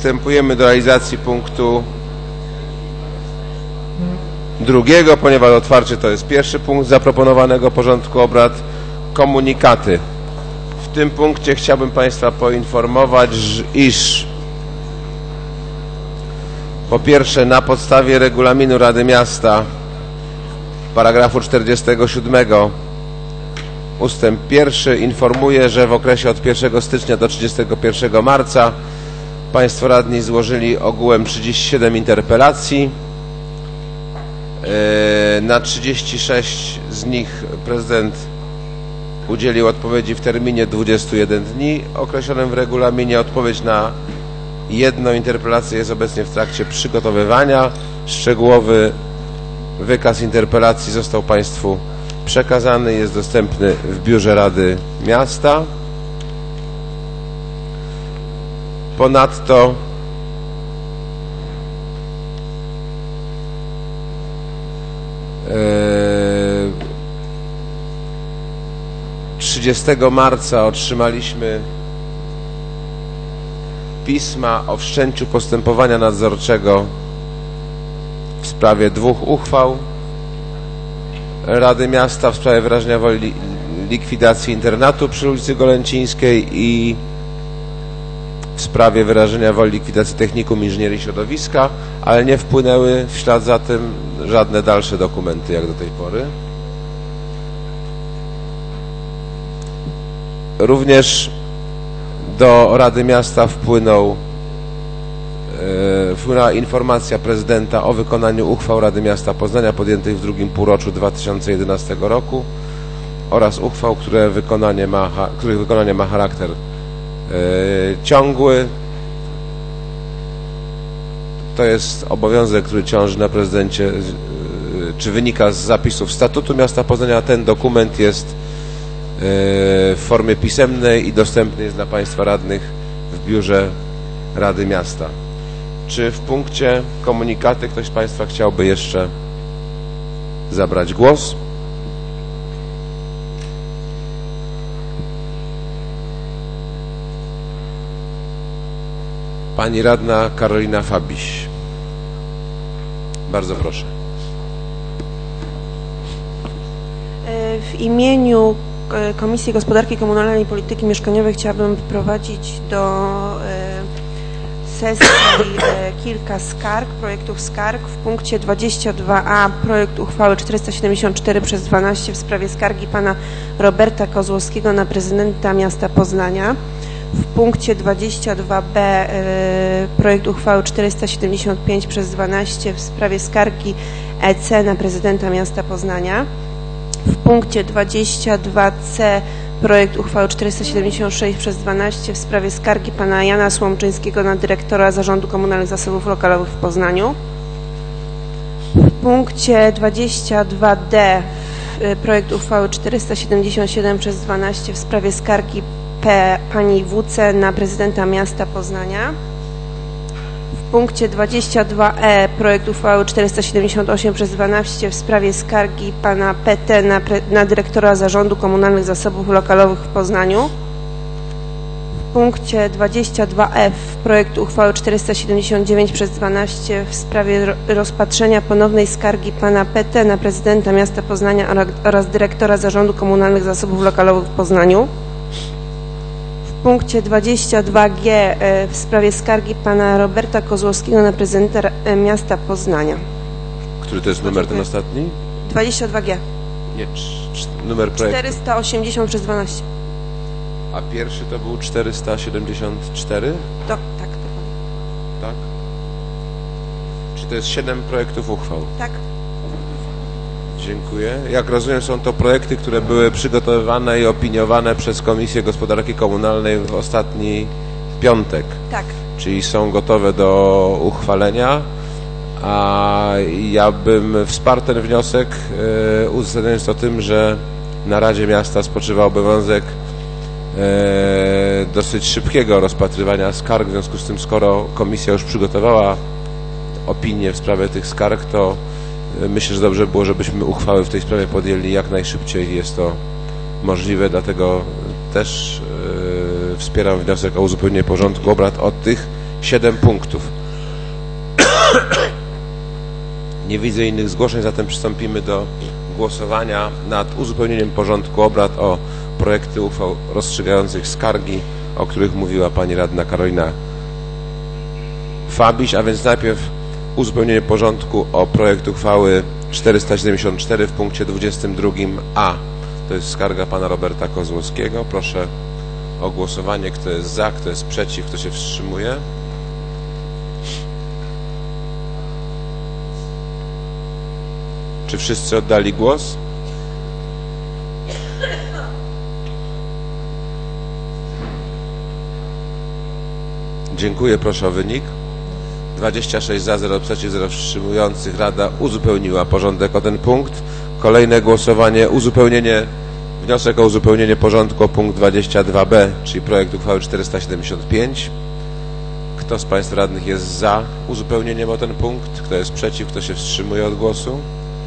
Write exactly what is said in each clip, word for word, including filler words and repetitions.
Przystępujemy do realizacji punktu drugiego, ponieważ otwarcie to jest pierwszy punkt zaproponowanego porządku obrad. Komunikaty. W tym punkcie chciałbym Państwa poinformować, iż po pierwsze na podstawie regulaminu Rady Miasta paragrafu czterdziestego siódmego ustęp pierwszy informuję, że w okresie od pierwszego stycznia do trzydziestego pierwszego marca Państwo radni złożyli ogółem trzydzieści siedem interpelacji. Na trzydzieści sześć z nich prezydent udzielił odpowiedzi w terminie dwudziestu jeden dni określonym w regulaminie. Odpowiedź na jedną interpelację jest obecnie w trakcie przygotowywania. Szczegółowy wykaz interpelacji został Państwu przekazany, jest dostępny w biurze Rady Miasta. Ponadto trzydziestego marca otrzymaliśmy pisma o wszczęciu postępowania nadzorczego w sprawie dwóch uchwał Rady Miasta w sprawie wyrażenia woli likwidacji internatu przy ulicy Golęcińskiej i w sprawie wyrażenia woli likwidacji Technikum Inżynierii Środowiska, ale nie wpłynęły w ślad za tym żadne dalsze dokumenty jak do tej pory. Również do Rady Miasta wpłynął, e, wpłynęła informacja prezydenta o wykonaniu uchwał Rady Miasta Poznania podjętych w drugim półroczu dwa tysiące jedenastego roku oraz uchwał, które wykonanie ma, których wykonanie ma charakter e, ciągły. To jest obowiązek, który ciąży na prezydencie, e, czy wynika z zapisów statutu miasta Poznania. Ten dokument jest w formie pisemnej i dostępny jest dla Państwa radnych w biurze Rady Miasta. Czy w punkcie komunikaty ktoś z Państwa chciałby jeszcze zabrać głos? Pani radna Karolina Fabiś. Bardzo proszę. W imieniu Komisji Gospodarki Komunalnej i Polityki Mieszkaniowej chciałabym wprowadzić do sesji kilka skarg, projektów skarg. W punkcie dwadzieścia dwa a projekt uchwały czterysta siedemdziesiąt cztery przez dwanaście w sprawie skargi pana Roberta Kozłowskiego na prezydenta miasta Poznania. W punkcie dwadzieścia dwa b projekt uchwały czterysta siedemdziesiąt pięć przez dwanaście w sprawie skargi E C na prezydenta miasta Poznania. W punkcie dwadzieścia dwa c projekt uchwały czterysta siedemdziesiąt sześć przez dwanaście w sprawie skargi pana Jana Słomczyńskiego na dyrektora Zarządu Komunalnych Zasobów Lokalowych w Poznaniu. W punkcie dwadzieścia dwa d projekt uchwały czterysta siedemdziesiąt siedem przez dwanaście w sprawie skargi P pani W C na prezydenta miasta Poznania. W punkcie dwadzieścia dwa e projekt uchwały czterysta siedemdziesiąt osiem przez dwanaście w sprawie skargi pana P T na, na dyrektora Zarządu Komunalnych Zasobów Lokalowych w Poznaniu. W punkcie dwadzieścia dwa f projekt uchwały czterysta siedemdziesiąt dziewięć przez dwanaście w sprawie rozpatrzenia ponownej skargi pana P T na prezydenta miasta Poznania oraz dyrektora Zarządu Komunalnych Zasobów Lokalowych w Poznaniu. W punkcie dwadzieścia dwa g w sprawie skargi pana Roberta Kozłowskiego na prezydenta miasta Poznania. Który to jest numer ten ostatni? dwadzieścia dwa g. Nie, numer projektu. czterysta osiemdziesiąt przez dwanaście. A pierwszy to był czterysta siedemdziesiąt cztery? To, tak, dokładnie. Tak? Czy to jest siedem projektów uchwał? Tak. Dziękuję. Jak rozumiem, są to projekty, które były przygotowywane i opiniowane przez Komisję Gospodarki Komunalnej w ostatni piątek. Tak. Czyli są gotowe do uchwalenia, a ja bym wsparł ten wniosek, e, uzasadniając to tym, że na Radzie Miasta spoczywa obowiązek e, dosyć szybkiego rozpatrywania skarg. W związku z tym, skoro Komisja już przygotowała opinię w sprawie tych skarg, to myślę, że dobrze było, żebyśmy uchwały w tej sprawie podjęli jak najszybciej. Jest to możliwe, dlatego też yy, wspieram wniosek o uzupełnienie porządku obrad o tych siedem punktów. Nie widzę innych zgłoszeń, zatem przystąpimy do głosowania nad uzupełnieniem porządku obrad o projekty uchwał rozstrzygających skargi, o których mówiła pani radna Karolina Fabiś, a więc najpierw uzupełnienie porządku o projekt uchwały czterysta siedemdziesiąt cztery w punkcie dwudziestym drugim A. To jest skarga pana Roberta Kozłowskiego. Proszę o głosowanie. Kto jest za, kto jest przeciw, kto się wstrzymuje. Czy wszyscy oddali głos? Dziękuję, proszę o wynik. dwadzieścia sześć za, zero przeciw, zero wstrzymujących. Rada uzupełniła porządek o ten punkt. Kolejne głosowanie, uzupełnienie, wniosek o uzupełnienie porządku o punkt dwadzieścia dwa B, czyli projekt uchwały czterysta siedemdziesiąt pięć. Kto z państwa radnych jest za uzupełnieniem o ten punkt? Kto jest przeciw? Kto się wstrzymuje od głosu?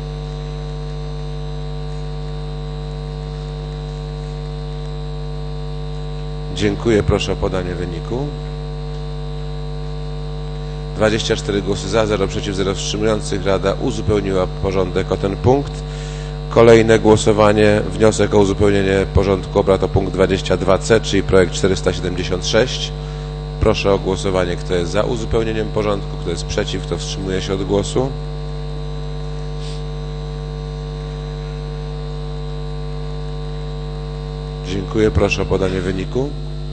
Dziękuję, proszę o podanie wyniku. dwadzieścia cztery głosy za, zero przeciw, zero wstrzymujących. Rada uzupełniła porządek o ten punkt. Kolejne głosowanie, wniosek o uzupełnienie porządku obrad o punkt dwadzieścia dwa C, czyli projekt czterysta siedemdziesiąt sześć. Proszę o głosowanie, kto jest za uzupełnieniem porządku, kto jest przeciw, kto wstrzymuje się od głosu. Dziękuję, proszę o podanie wyniku.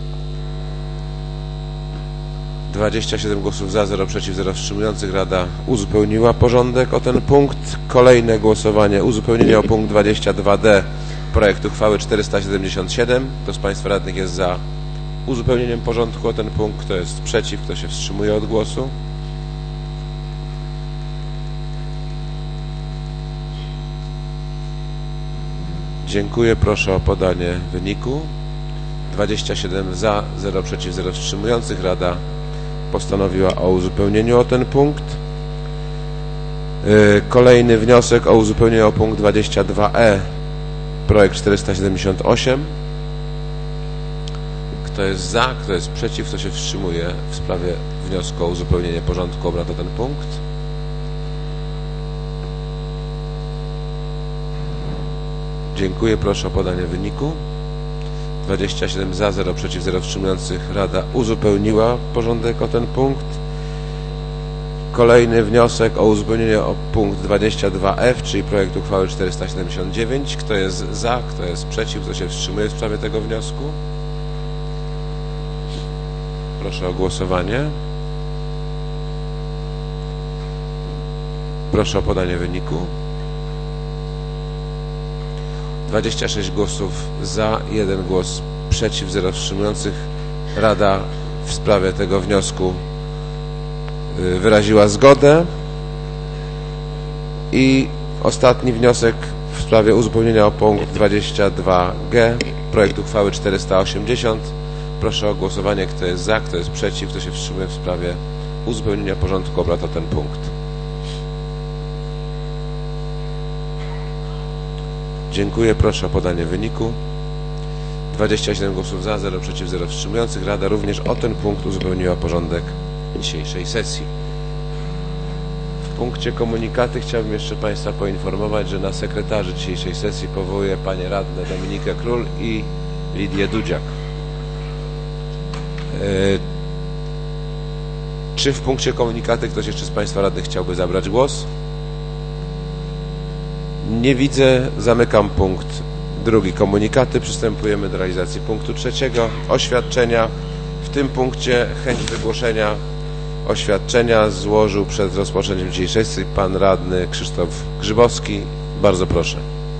dwadzieścia siedem głosów za, zero przeciw, zero wstrzymujących. Rada uzupełniła porządek o ten punkt. Kolejne głosowanie, uzupełnienie o punkt dwadzieścia dwa D, projekt uchwały czterysta siedemdziesiąt siedem. Kto z państwa radnych jest za uzupełnieniem porządku o ten punkt? Kto jest przeciw? Kto się wstrzymuje od głosu? Dziękuję, proszę o podanie wyniku. dwadzieścia siedem za, zero przeciw, zero wstrzymujących. Rada postanowiła o uzupełnieniu o ten punkt. Kolejny wniosek o uzupełnienie o punkt dwadzieścia dwa E, projekt czterysta siedemdziesiąt osiem. Kto jest za, kto jest przeciw, kto się wstrzymuje w sprawie wniosku o uzupełnienie porządku obrad o ten punkt? Dziękuję, proszę o podanie wyniku. dwadzieścia siedem za, zero przeciw, zero wstrzymujących. Rada uzupełniła porządek o ten punkt. Kolejny wniosek o uzupełnienie o punkt dwadzieścia dwa F, czyli projekt uchwały czterysta siedemdziesiąt dziewięć. Kto jest za, kto jest przeciw, kto się wstrzymuje w sprawie tego wniosku? Proszę o głosowanie. Proszę o podanie wyniku. dwadzieścia sześć głosów za, jeden głos przeciw, zero wstrzymujących. Rada w sprawie tego wniosku wyraziła zgodę. I ostatni wniosek w sprawie uzupełnienia o punkt dwadzieścia dwa G, projekt uchwały czterysta osiemdziesiąt. Proszę o głosowanie, kto jest za, kto jest przeciw, kto się wstrzymuje w sprawie uzupełnienia porządku obrad o ten punkt. Dziękuję, proszę o podanie wyniku. dwadzieścia siedem głosów za, zero przeciw, zero wstrzymujących. Rada również o ten punkt uzupełniła porządek dzisiejszej sesji. W punkcie komunikaty chciałbym jeszcze Państwa poinformować, że na sekretarzy dzisiejszej sesji powołuję panie radne Dominikę Król i Lidię Dudziak. Czy w punkcie komunikaty ktoś jeszcze z Państwa radnych chciałby zabrać głos? Nie widzę. Zamykam punkt drugi, komunikaty. Przystępujemy do realizacji punktu trzeciego, oświadczenia. W tym punkcie chęć wygłoszenia oświadczenia złożył przed rozpoczęciem dzisiejszej sesji pan radny Krzysztof Grzybowski. Bardzo proszę.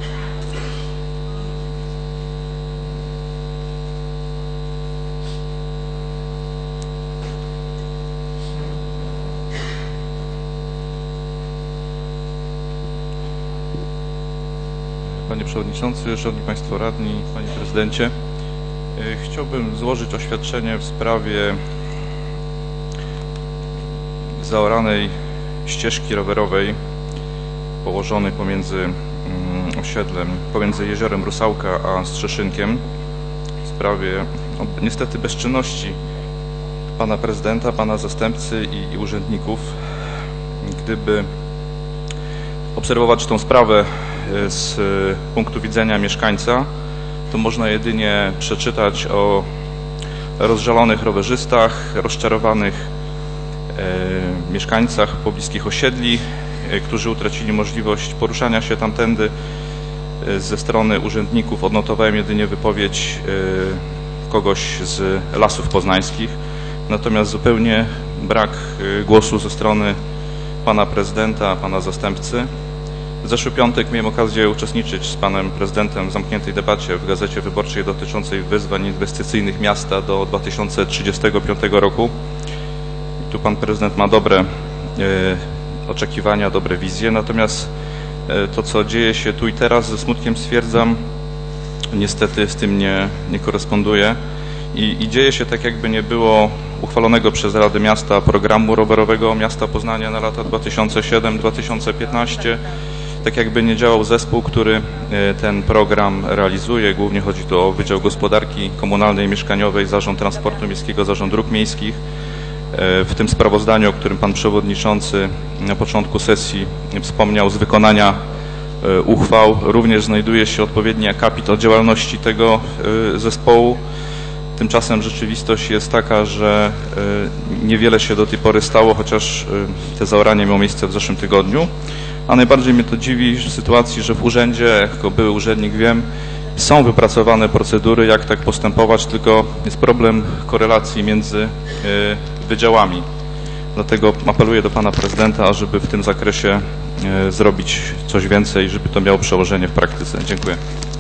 Panie Przewodniczący, Szanowni Państwo Radni, Panie Prezydencie, chciałbym złożyć oświadczenie w sprawie zaoranej ścieżki rowerowej położonej pomiędzy osiedlem, pomiędzy jeziorem Rusałka a Strzeszynkiem w sprawie no, niestety bezczynności pana prezydenta, pana zastępcy i, i urzędników. Gdyby obserwować tą sprawę z punktu widzenia mieszkańca, to można jedynie przeczytać o rozżalonych rowerzystach, rozczarowanych e, mieszkańcach pobliskich osiedli, e, którzy utracili możliwość poruszania się tamtędy. E, ze strony urzędników odnotowałem jedynie wypowiedź e, kogoś z Lasów Poznańskich, natomiast zupełnie brak e, głosu ze strony pana prezydenta, pana zastępcy. W zeszły piątek miałem okazję uczestniczyć z panem prezydentem w zamkniętej debacie w Gazecie Wyborczej dotyczącej wyzwań inwestycyjnych miasta do dwa tysiące trzydziestego piątego roku. I tu pan prezydent ma dobre e, oczekiwania, dobre wizje, natomiast e, to, co dzieje się tu i teraz, ze smutkiem stwierdzam, niestety z tym nie, nie koresponduje. I, I dzieje się tak, jakby nie było uchwalonego przez Radę Miasta programu rowerowego miasta Poznania na lata dwa tysiące siódmy do dwa tysiące piętnastego. Tak jakby nie działał zespół, który ten program realizuje. Głównie chodzi tu o Wydział Gospodarki Komunalnej i Mieszkaniowej, Zarząd Transportu Miejskiego, Zarząd Dróg Miejskich. W tym sprawozdaniu, o którym pan przewodniczący na początku sesji wspomniał, z wykonania uchwał również znajduje się odpowiedni akapit o działalności tego zespołu. Tymczasem rzeczywistość jest taka, że niewiele się do tej pory stało, chociaż te zaoranie miało miejsce w zeszłym tygodniu. A najbardziej mnie to dziwi w sytuacji, że w urzędzie, jako były urzędnik wiem, są wypracowane procedury, jak tak postępować, tylko jest problem korelacji między wydziałami. Dlatego apeluję do pana prezydenta, ażeby w tym zakresie zrobić coś więcej, żeby to miało przełożenie w praktyce. Dziękuję.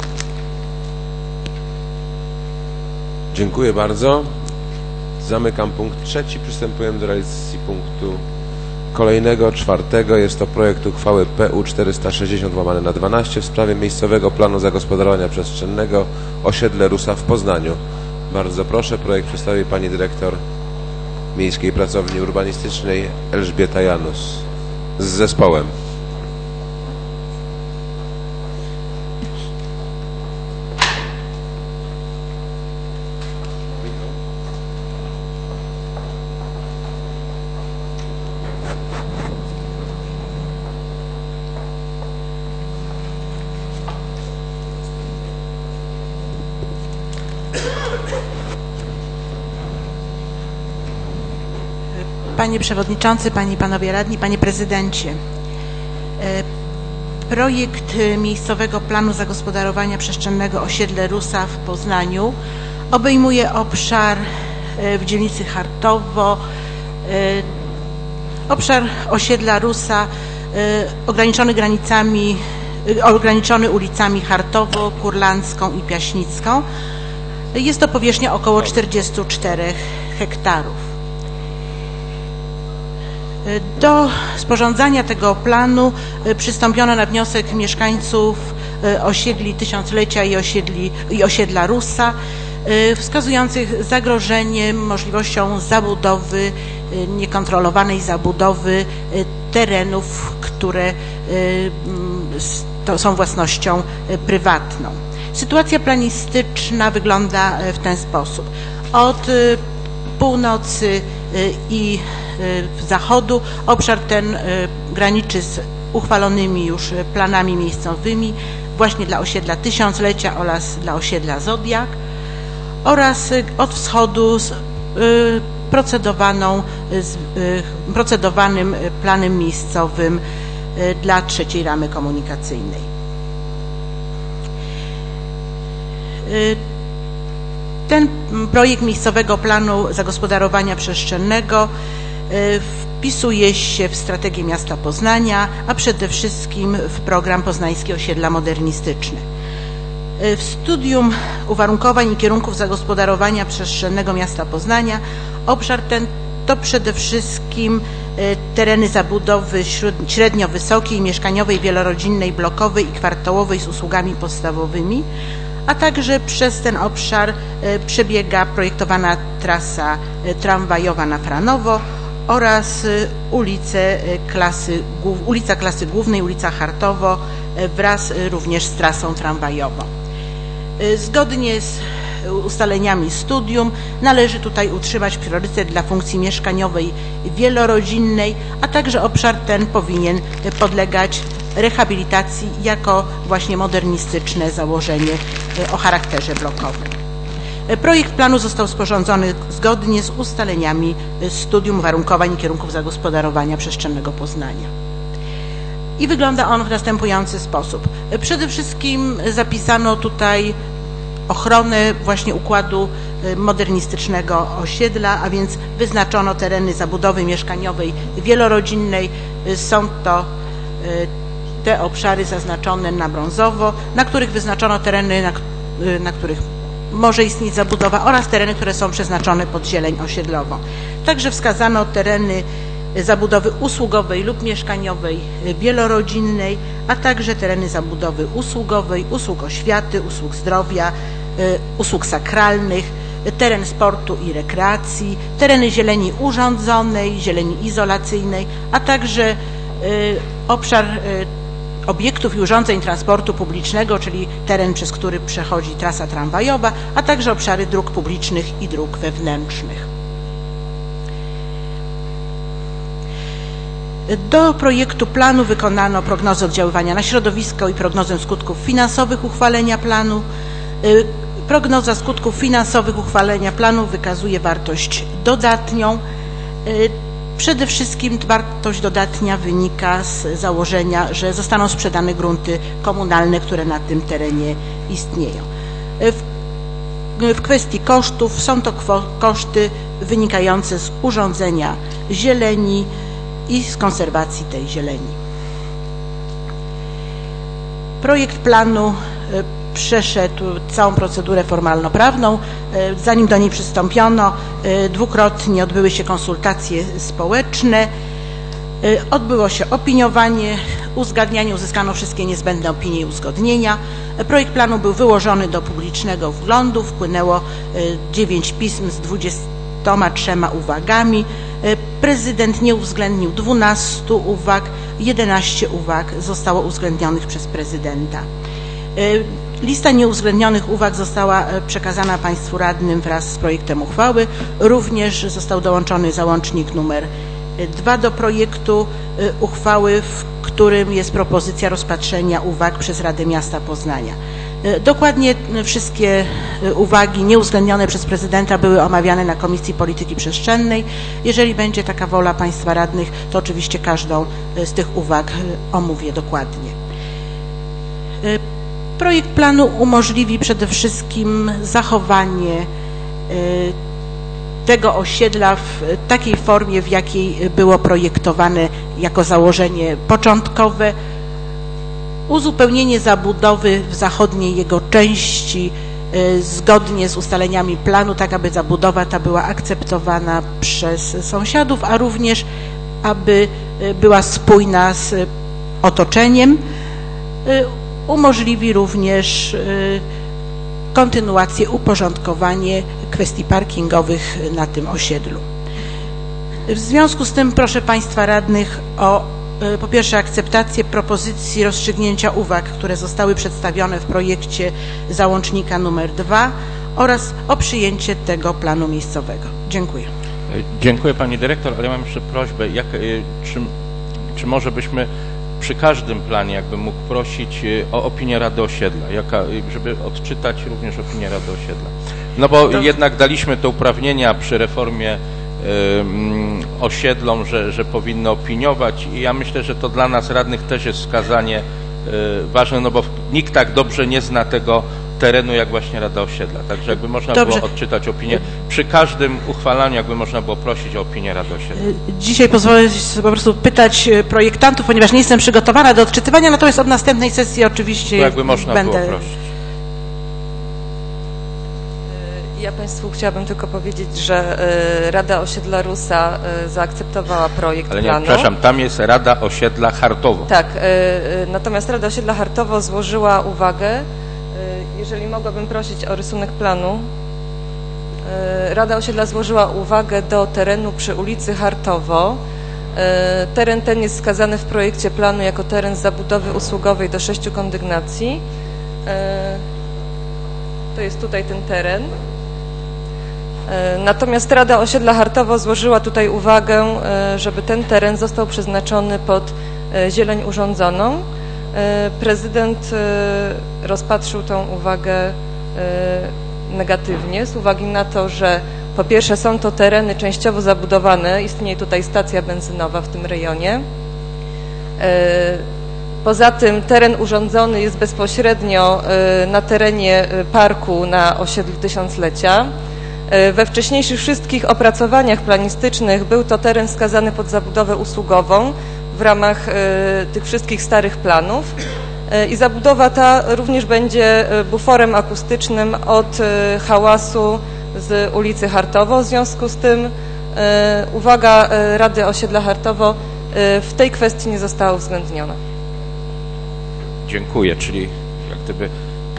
Dziękuję bardzo. Zamykam punkt trzeci. Przystępujemy do realizacji punktu kolejnego, czwartego. Jest to projekt uchwały P U czterysta sześćdziesiąt łamane na dwanaście w sprawie miejscowego planu zagospodarowania przestrzennego osiedle Rusa w Poznaniu. Bardzo proszę, projekt przedstawi pani dyrektor Miejskiej Pracowni Urbanistycznej Elżbieta Janus z zespołem. Panie Przewodniczący, Panie i Panowie Radni, Panie Prezydencie. Projekt miejscowego planu zagospodarowania przestrzennego osiedle Rusa w Poznaniu obejmuje obszar w dzielnicy Chartowo, obszar osiedla Rusa ograniczony granicami, ograniczony ulicami Chartowo, Kurlandzką i Piaśnicką. Jest to powierzchnia około czterdziestu czterech hektarów. Do sporządzania tego planu przystąpiono na wniosek mieszkańców osiedli Tysiąclecia i, osiedli, i osiedla Rusa, wskazujących zagrożenie możliwością zabudowy, niekontrolowanej zabudowy terenów, które to są własnością prywatną. Sytuacja planistyczna wygląda w ten sposób. Od północy i zachodu obszar ten graniczy z uchwalonymi już planami miejscowymi właśnie dla osiedla Tysiąclecia oraz dla osiedla Zodiak oraz od wschodu z procedowaną, z procedowanym planem miejscowym dla trzeciej ramy komunikacyjnej. Ten projekt miejscowego planu zagospodarowania przestrzennego wpisuje się w strategię miasta Poznania, a przede wszystkim w program Poznańskie Osiedla Modernistyczne. W studium uwarunkowań i kierunków zagospodarowania przestrzennego miasta Poznania obszar ten to przede wszystkim tereny zabudowy średnio wysokiej, mieszkaniowej, wielorodzinnej, blokowej i kwartałowej z usługami podstawowymi, a także przez ten obszar przebiega projektowana trasa tramwajowa na Franowo oraz ulice klasy, ulica Klasy Głównej, ulica Chartowo wraz również z trasą tramwajową. Zgodnie z ustaleniami studium. Należy tutaj utrzymać priorytet dla funkcji mieszkaniowej wielorodzinnej, a także obszar ten powinien podlegać rehabilitacji jako właśnie modernistyczne założenie o charakterze blokowym. Projekt planu został sporządzony zgodnie z ustaleniami studium uwarunkowań i kierunków zagospodarowania przestrzennego Poznania. I wygląda on w następujący sposób. Przede wszystkim zapisano tutaj ochronę właśnie układu modernistycznego osiedla, a więc wyznaczono tereny zabudowy mieszkaniowej wielorodzinnej. Są to te obszary zaznaczone na brązowo, na których wyznaczono tereny, na, na których może istnieć zabudowa, oraz tereny, które są przeznaczone pod zieleń osiedlową. Także wskazano tereny zabudowy usługowej lub mieszkaniowej wielorodzinnej, a także tereny zabudowy usługowej, usług oświaty, usług zdrowia, usług sakralnych, teren sportu i rekreacji, tereny zieleni urządzonej, zieleni izolacyjnej, a także obszar obiektów i urządzeń transportu publicznego, czyli teren, przez który przechodzi trasa tramwajowa, a także obszary dróg publicznych i dróg wewnętrznych. Do projektu planu wykonano prognozę oddziaływania na środowisko i prognozę skutków finansowych uchwalenia planu. Prognoza skutków finansowych uchwalenia planu wykazuje wartość dodatnią. Przede wszystkim wartość dodatnia wynika z założenia, że zostaną sprzedane grunty komunalne, które na tym terenie istnieją. W, w kwestii kosztów są to koszty wynikające z urządzenia zieleni i z konserwacji tej zieleni. Projekt planu przeszedł całą procedurę formalno-prawną. Zanim do niej przystąpiono, dwukrotnie odbyły się konsultacje społeczne, odbyło się opiniowanie, uzgadnianie, uzyskano wszystkie niezbędne opinie i uzgodnienia. Projekt planu był wyłożony do publicznego wglądu, wpłynęło dziewięć pism z dwudziestoma trzema uwagami. Prezydent nie uwzględnił dwunastu uwag, jedenaście uwag zostało uwzględnionych przez prezydenta. Lista nieuwzględnionych uwag została przekazana Państwu radnym wraz z projektem uchwały. Również został dołączony załącznik numer dwa do projektu uchwały, w którym jest propozycja rozpatrzenia uwag przez Radę Miasta Poznania. Dokładnie wszystkie uwagi nieuwzględnione przez prezydenta były omawiane na Komisji Polityki Przestrzennej. Jeżeli będzie taka wola Państwa radnych, to oczywiście każdą z tych uwag omówię dokładnie. Projekt planu umożliwi przede wszystkim zachowanie tego osiedla w takiej formie, w jakiej było projektowane jako założenie początkowe, uzupełnienie zabudowy w zachodniej jego części zgodnie z ustaleniami planu, tak aby zabudowa ta była akceptowana przez sąsiadów, a również aby była spójna z otoczeniem. Umożliwi również kontynuację, uporządkowanie kwestii parkingowych na tym osiedlu. W związku z tym proszę Państwa radnych o po pierwsze akceptację propozycji rozstrzygnięcia uwag, które zostały przedstawione w projekcie załącznika numer dwa oraz o przyjęcie tego planu miejscowego. Dziękuję. Dziękuję Pani Dyrektor, ale ja mam jeszcze prośbę, jak, czy, czy może byśmy przy każdym planie jakby mógł prosić o opinię Rady Osiedla, jaka, żeby odczytać również opinię Rady Osiedla. No bo to... jednak daliśmy te uprawnienia przy reformie y, osiedlom, że, że powinny opiniować i ja myślę, że to dla nas radnych też jest wskazanie y, ważne, no bo nikt tak dobrze nie zna tego terenu jak właśnie Rada Osiedla. Także jakby można Dobrze. było odczytać opinię. Przy każdym uchwalaniu jakby można było prosić o opinię Rady Osiedla. Dzisiaj pozwolę się po prostu pytać projektantów, ponieważ nie jestem przygotowana do odczytywania, natomiast od następnej sesji oczywiście jakby można będę... było prosić. Ja Państwu chciałabym tylko powiedzieć, że Rada Osiedla Rusa zaakceptowała projekt Ale nie, planu. przepraszam, tam jest Rada Osiedla Hartowo. Tak, natomiast Rada Osiedla Hartowo złożyła uwagę. Jeżeli mogłabym prosić o rysunek planu. Rada Osiedla złożyła uwagę do terenu przy ulicy Hartowo. Teren ten jest wskazany w projekcie planu jako teren zabudowy usługowej do sześciu kondygnacji. to jest tutaj ten teren. Natomiast Rada Osiedla Hartowo złożyła tutaj uwagę, żeby ten teren został przeznaczony pod zieleń urządzoną. Prezydent rozpatrzył tą uwagę negatywnie z uwagi na to, że po pierwsze są to tereny częściowo zabudowane, istnieje tutaj stacja benzynowa w tym rejonie. Poza tym teren urządzony jest bezpośrednio na terenie parku na osiedlu Tysiąclecia. We wcześniejszych wszystkich opracowaniach planistycznych był to teren wskazany pod zabudowę usługową w ramach tych wszystkich starych planów i zabudowa ta również będzie buforem akustycznym od hałasu z ulicy Hartowo. W związku z tym uwaga Rady Osiedla Hartowo w tej kwestii nie została uwzględniona. Dziękuję, czyli jak gdyby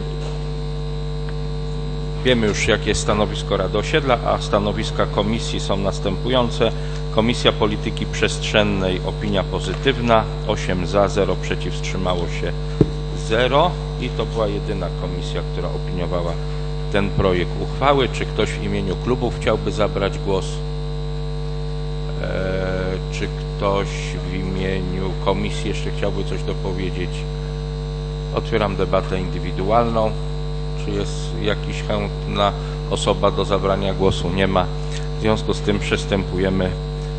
wiemy już, jakie jest stanowisko Rady Osiedla, a stanowiska komisji są następujące. Komisja Polityki Przestrzennej opinia pozytywna, osiem za, zero przeciw, wstrzymało się zero i to była jedyna komisja, która opiniowała ten projekt uchwały. Czy ktoś w imieniu klubów chciałby zabrać głos? Eee, czy ktoś w imieniu komisji jeszcze chciałby coś dopowiedzieć? Otwieram debatę indywidualną. Czy jest jakiś chętna osoba do zabrania głosu? Nie ma. W związku z tym przystępujemy.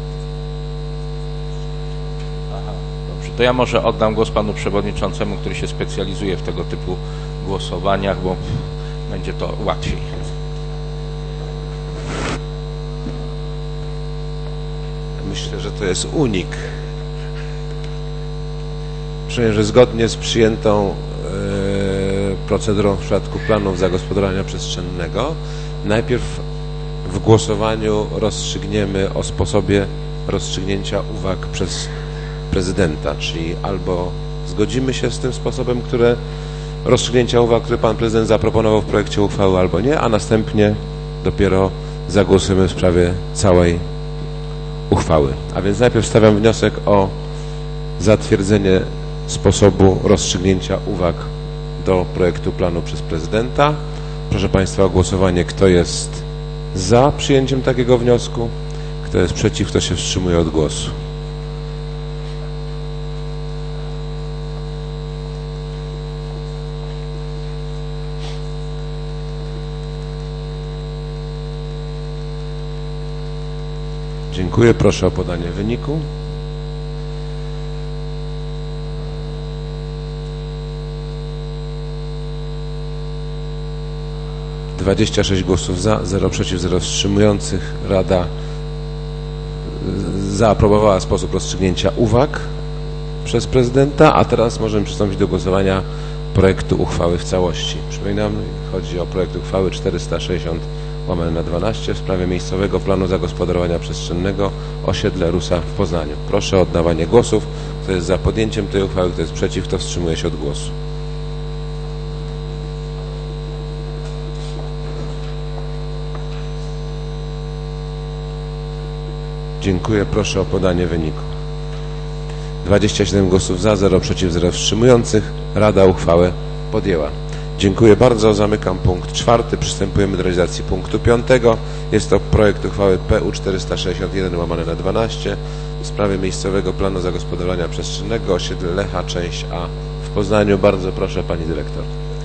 Aha, dobrze. To ja może oddam głos panu przewodniczącemu, który się specjalizuje w tego typu głosowaniach, bo będzie to łatwiej. Myślę, że to jest unik. Przyjmę, że zgodnie z przyjętą procedurą w przypadku planów zagospodarowania przestrzennego najpierw w głosowaniu rozstrzygniemy o sposobie rozstrzygnięcia uwag przez prezydenta, czyli albo zgodzimy się z tym sposobem, które rozstrzygnięcia uwag, które pan prezydent zaproponował w projekcie uchwały, albo nie, a następnie dopiero zagłosujemy w sprawie całej uchwały. A więc najpierw stawiam wniosek o zatwierdzenie sposobu rozstrzygnięcia uwag do projektu planu przez prezydenta. Proszę państwa o głosowanie, kto jest za przyjęciem takiego wniosku, kto jest przeciw, kto się wstrzymuje od głosu. Dziękuję. Proszę o podanie wyniku. dwadzieścia sześć głosów za, zero przeciw, zero wstrzymujących. Rada zaaprobowała sposób rozstrzygnięcia uwag przez prezydenta, a teraz możemy przystąpić do głosowania projektu uchwały w całości. Przypominam, chodzi o projekt uchwały czterysta sześćdziesiąt łamane na dwanaście w sprawie miejscowego planu zagospodarowania przestrzennego osiedle Rusa w Poznaniu. Proszę o oddawanie głosów. Kto jest za podjęciem tej uchwały, kto jest przeciw, kto wstrzymuje się od głosu. Dziękuję. Proszę o podanie wyniku. dwadzieścia siedem głosów za, zero przeciw, zero wstrzymujących. Rada uchwałę podjęła. Dziękuję bardzo. Zamykam punkt czwarty. Przystępujemy do realizacji punktu piątego. Jest to projekt uchwały P U czterysta sześćdziesiąt jeden łamane na dwanaście w sprawie miejscowego planu zagospodarowania przestrzennego osiedle Lecha, część A w Poznaniu. Bardzo proszę pani dyrektor.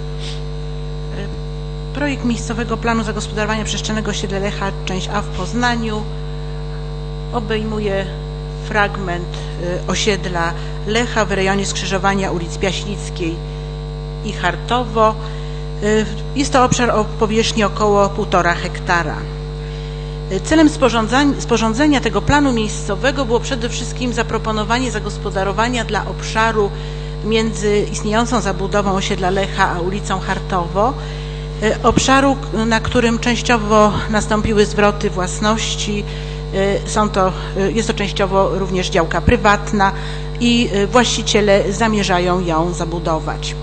Projekt miejscowego planu zagospodarowania przestrzennego osiedle Lecha, część A w Poznaniu obejmuje fragment osiedla Lecha w rejonie skrzyżowania ulic Piaśnickiej i Hartowo. Jest to obszar o powierzchni około półtora hektara. Celem sporządzenia tego planu miejscowego było przede wszystkim zaproponowanie zagospodarowania dla obszaru między istniejącą zabudową osiedla Lecha a ulicą Hartowo, obszaru, na którym częściowo nastąpiły zwroty własności. Są to, jest to częściowo również działka prywatna i właściciele zamierzają ją zabudować.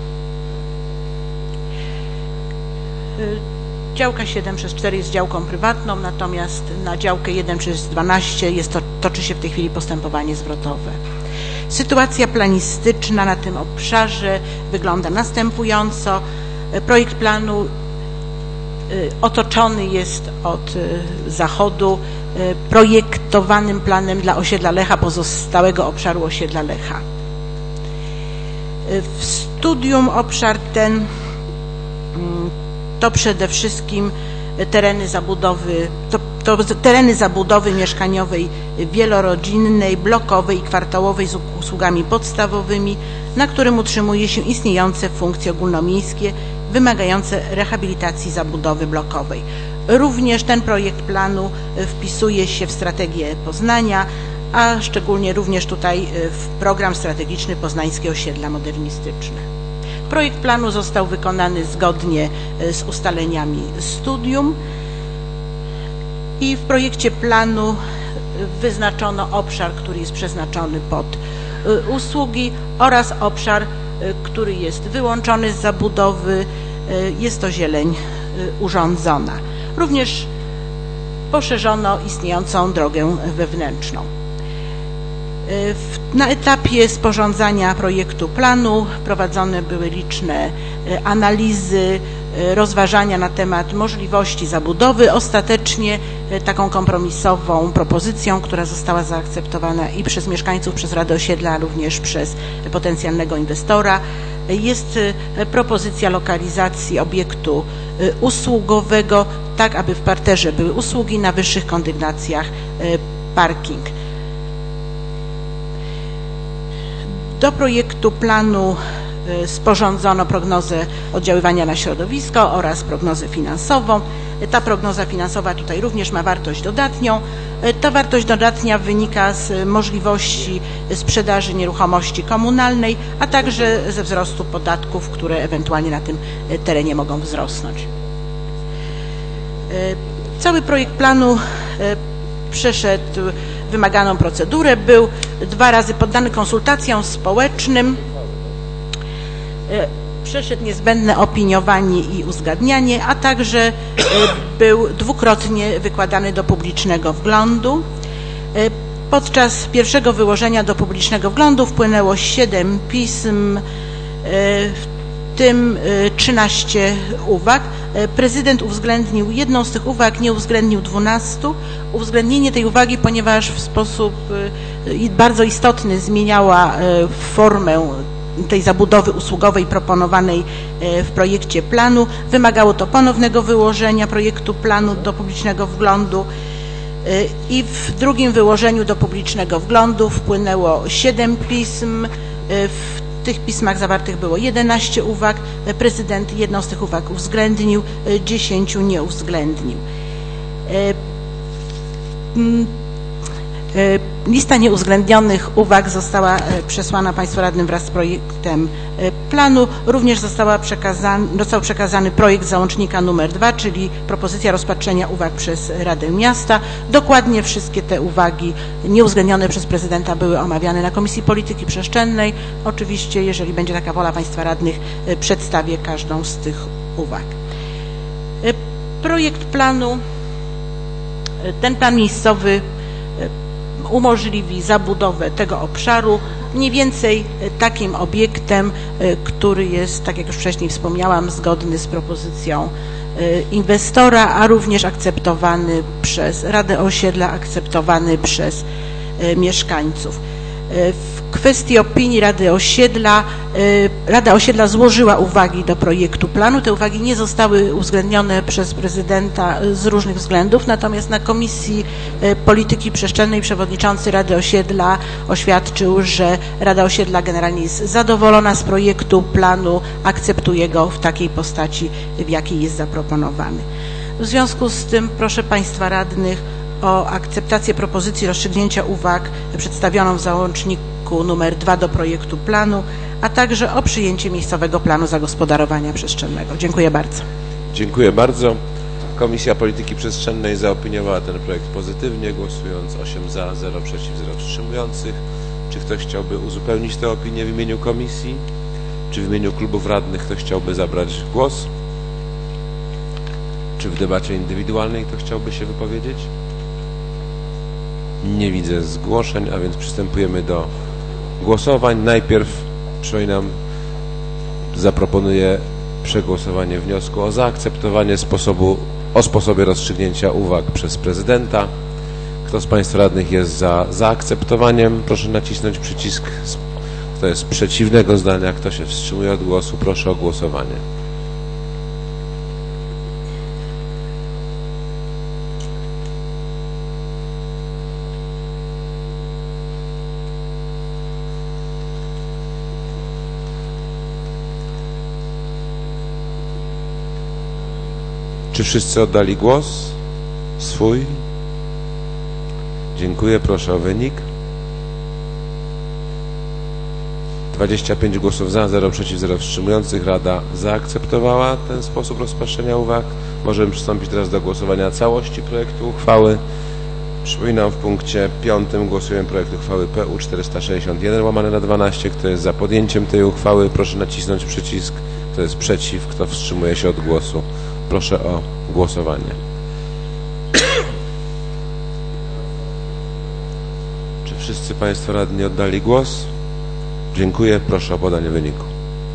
Działka siedem przez cztery jest działką prywatną, natomiast na działkę jeden przez dwanaście jest to, toczy się w tej chwili postępowanie zwrotowe. Sytuacja planistyczna na tym obszarze wygląda następująco. Projekt planu otoczony jest od zachodu projektowanym planem dla osiedla Lecha, pozostałego obszaru osiedla Lecha. W studium obszar ten to przede wszystkim tereny zabudowy, to, to tereny zabudowy mieszkaniowej wielorodzinnej, blokowej i kwartałowej z usługami podstawowymi, na którym utrzymuje się istniejące funkcje ogólnomiejskie wymagające rehabilitacji zabudowy blokowej. Również ten projekt planu wpisuje się w strategię Poznania, a szczególnie również tutaj w program strategiczny Poznańskie Osiedla Modernistyczne. Projekt planu został wykonany zgodnie z ustaleniami studium i w projekcie planu wyznaczono obszar, który jest przeznaczony pod usługi oraz obszar, który jest wyłączony z zabudowy. Jest to zieleń urządzona. Również poszerzono istniejącą drogę wewnętrzną. Na etapie sporządzania projektu planu prowadzone były liczne analizy, rozważania na temat możliwości zabudowy. Ostatecznie taką kompromisową propozycją, która została zaakceptowana i przez mieszkańców, przez Radę Osiedla, również przez potencjalnego inwestora, jest propozycja lokalizacji obiektu usługowego, tak aby w parterze były usługi, na wyższych kondygnacjach parking. Do projektu planu sporządzono prognozę oddziaływania na środowisko oraz prognozę finansową. Ta prognoza finansowa tutaj również ma wartość dodatnią. Ta wartość dodatnia wynika z możliwości sprzedaży nieruchomości komunalnej, a także ze wzrostu podatków, które ewentualnie na tym terenie mogą wzrosnąć. Cały projekt planu przeszedł wymaganą procedurę, był dwa razy poddany konsultacjom społecznym, przeszedł niezbędne opiniowanie i uzgadnianie, a także był dwukrotnie wykładany do publicznego wglądu. Podczas pierwszego wyłożenia do publicznego wglądu wpłynęło siedem pism, w tym trzynaście uwag. Prezydent uwzględnił jedną z tych uwag, nie uwzględnił dwunastu. Uwzględnienie tej uwagi, ponieważ w sposób bardzo istotny zmieniała formę tej zabudowy usługowej proponowanej w projekcie planu. Wymagało to ponownego wyłożenia projektu planu do publicznego wglądu i w drugim wyłożeniu do publicznego wglądu wpłynęło siedem pism. W tych pismach zawartych było jedenaście uwag. Prezydent jedną z tych uwag uwzględnił, dziesięciu nie uwzględnił. Lista nieuwzględnionych uwag została przesłana Państwu radnym wraz z projektem planu. Również została przekazany, został przekazany projekt załącznika numer dwa, czyli propozycja rozpatrzenia uwag przez Radę Miasta. Dokładnie wszystkie te uwagi nieuwzględnione przez prezydenta były omawiane na Komisji Polityki Przestrzennej. Oczywiście, jeżeli będzie taka wola Państwa radnych, przedstawię każdą z tych uwag. Projekt planu, ten plan miejscowy umożliwi zabudowę tego obszaru mniej więcej takim obiektem, który jest, tak jak już wcześniej wspomniałam, zgodny z propozycją inwestora, a również akceptowany przez Radę Osiedla, akceptowany przez mieszkańców. W kwestii opinii Rady Osiedla, Rada Osiedla złożyła uwagi do projektu planu. Te uwagi nie zostały uwzględnione przez prezydenta z różnych względów, natomiast na Komisji Polityki Przestrzennej przewodniczący Rady Osiedla oświadczył, że Rada Osiedla generalnie jest zadowolona z projektu planu, akceptuje go w takiej postaci, w jakiej jest zaproponowany. W związku z tym proszę Państwa radnych o akceptację propozycji rozstrzygnięcia uwag przedstawioną w załączniku numer dwa do projektu planu, a także o przyjęcie miejscowego planu zagospodarowania przestrzennego. Dziękuję bardzo. Dziękuję bardzo. Komisja Polityki Przestrzennej zaopiniowała ten projekt pozytywnie, głosując osiem za, zero przeciw, zero wstrzymujących. Czy ktoś chciałby uzupełnić tę opinię w imieniu komisji? Czy w imieniu klubów radnych ktoś chciałby zabrać głos? Czy w debacie indywidualnej ktoś chciałby się wypowiedzieć? Nie widzę zgłoszeń, a więc przystępujemy do głosowań. Najpierw, przypominam, zaproponuję przegłosowanie wniosku o zaakceptowanie sposobu, o sposobie rozstrzygnięcia uwag przez prezydenta. Kto z Państwa radnych jest za zaakceptowaniem? Proszę nacisnąć przycisk. Kto jest przeciwnego zdania? Kto się wstrzymuje od głosu? Proszę o głosowanie. Czy wszyscy oddali głos swój? Dziękuję. Proszę o wynik. dwadzieścia pięć głosów za, zero przeciw, zero wstrzymujących. Rada zaakceptowała ten sposób rozpatrzenia uwag. Możemy przystąpić teraz do głosowania całości projektu uchwały. Przypominam, w punkcie piątym głosujemy projekt uchwały P U czterysta sześćdziesiąt jeden łamane na dwanaście. Kto jest za podjęciem tej uchwały? Proszę nacisnąć przycisk. Kto jest przeciw? Kto wstrzymuje się od głosu? Proszę o głosowanie. Czy wszyscy Państwo radni oddali głos? Dziękuję. Proszę o podanie wyniku.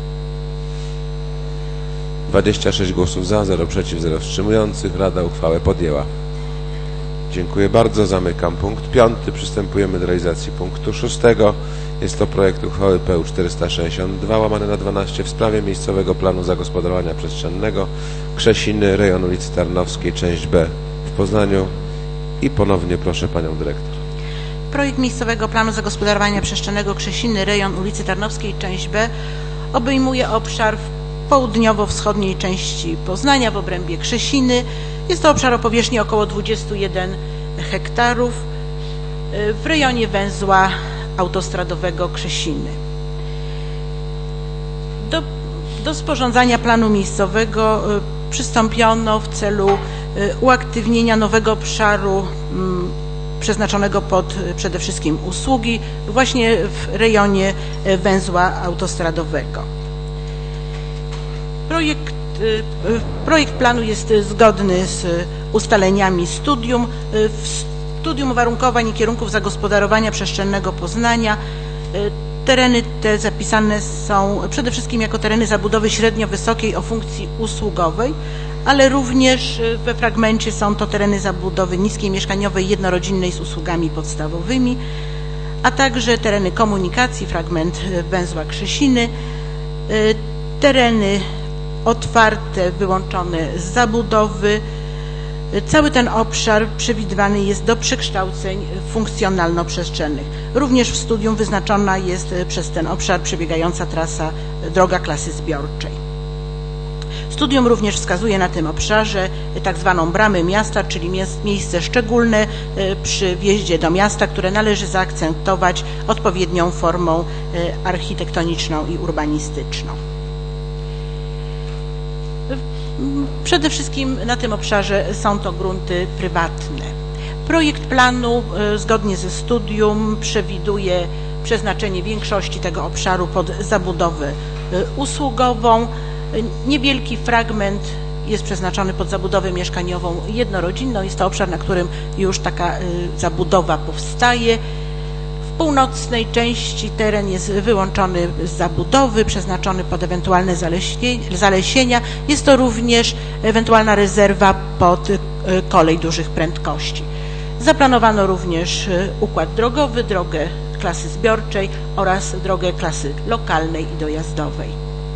dwadzieścia sześć głosów za, zero przeciw, zero wstrzymujących. Rada uchwałę podjęła. Dziękuję bardzo. Zamykam punkt piąty. Przystępujemy do realizacji punktu szóstego. Jest to projekt uchwały P U czterysta sześćdziesiąt dwa łamane na dwanaście w sprawie miejscowego planu zagospodarowania przestrzennego Krzesiny, rejon ulicy Tarnowskiej, część B w Poznaniu. I ponownie proszę Panią Dyrektor. Projekt miejscowego planu zagospodarowania przestrzennego Krzesiny, rejon ulicy Tarnowskiej, część B obejmuje obszar w południowo-wschodniej części Poznania w obrębie Krzesiny. Jest to obszar o powierzchni około dwudziestu jeden hektarów w rejonie węzła autostradowego Krzesiny. Do, do sporządzania planu miejscowego przystąpiono w celu uaktywnienia nowego obszaru przeznaczonego pod przede wszystkim usługi właśnie w rejonie węzła autostradowego. Projekt, projekt planu jest zgodny z ustaleniami studium. W studium uwarunkowań i kierunków zagospodarowania przestrzennego Poznania tereny te zapisane są przede wszystkim jako tereny zabudowy średnio wysokiej o funkcji usługowej, ale również we fragmencie są to tereny zabudowy niskiej mieszkaniowej jednorodzinnej z usługami podstawowymi, a także tereny komunikacji, fragment węzła Krzesiny, tereny otwarte, wyłączone z zabudowy. Cały ten obszar przewidywany jest do przekształceń funkcjonalno-przestrzennych. Również w studium wyznaczona jest przez ten obszar przebiegająca trasa droga klasy zbiorczej. Studium również wskazuje na tym obszarze tak zwaną bramę miasta, czyli miejsce szczególne przy wjeździe do miasta, które należy zaakcentować odpowiednią formą architektoniczną i urbanistyczną. Przede wszystkim na tym obszarze są to grunty prywatne. Projekt planu zgodnie ze studium przewiduje przeznaczenie większości tego obszaru pod zabudowę usługową. Niewielki fragment jest przeznaczony pod zabudowę mieszkaniową jednorodzinną. Jest to obszar, na którym już taka zabudowa powstaje. W północnej części teren jest wyłączony z zabudowy, przeznaczony pod ewentualne zalesienia. Jest to również ewentualna rezerwa pod kolej dużych prędkości. Zaplanowano również układ drogowy, drogę klasy zbiorczej oraz drogę klasy lokalnej i dojazdowej.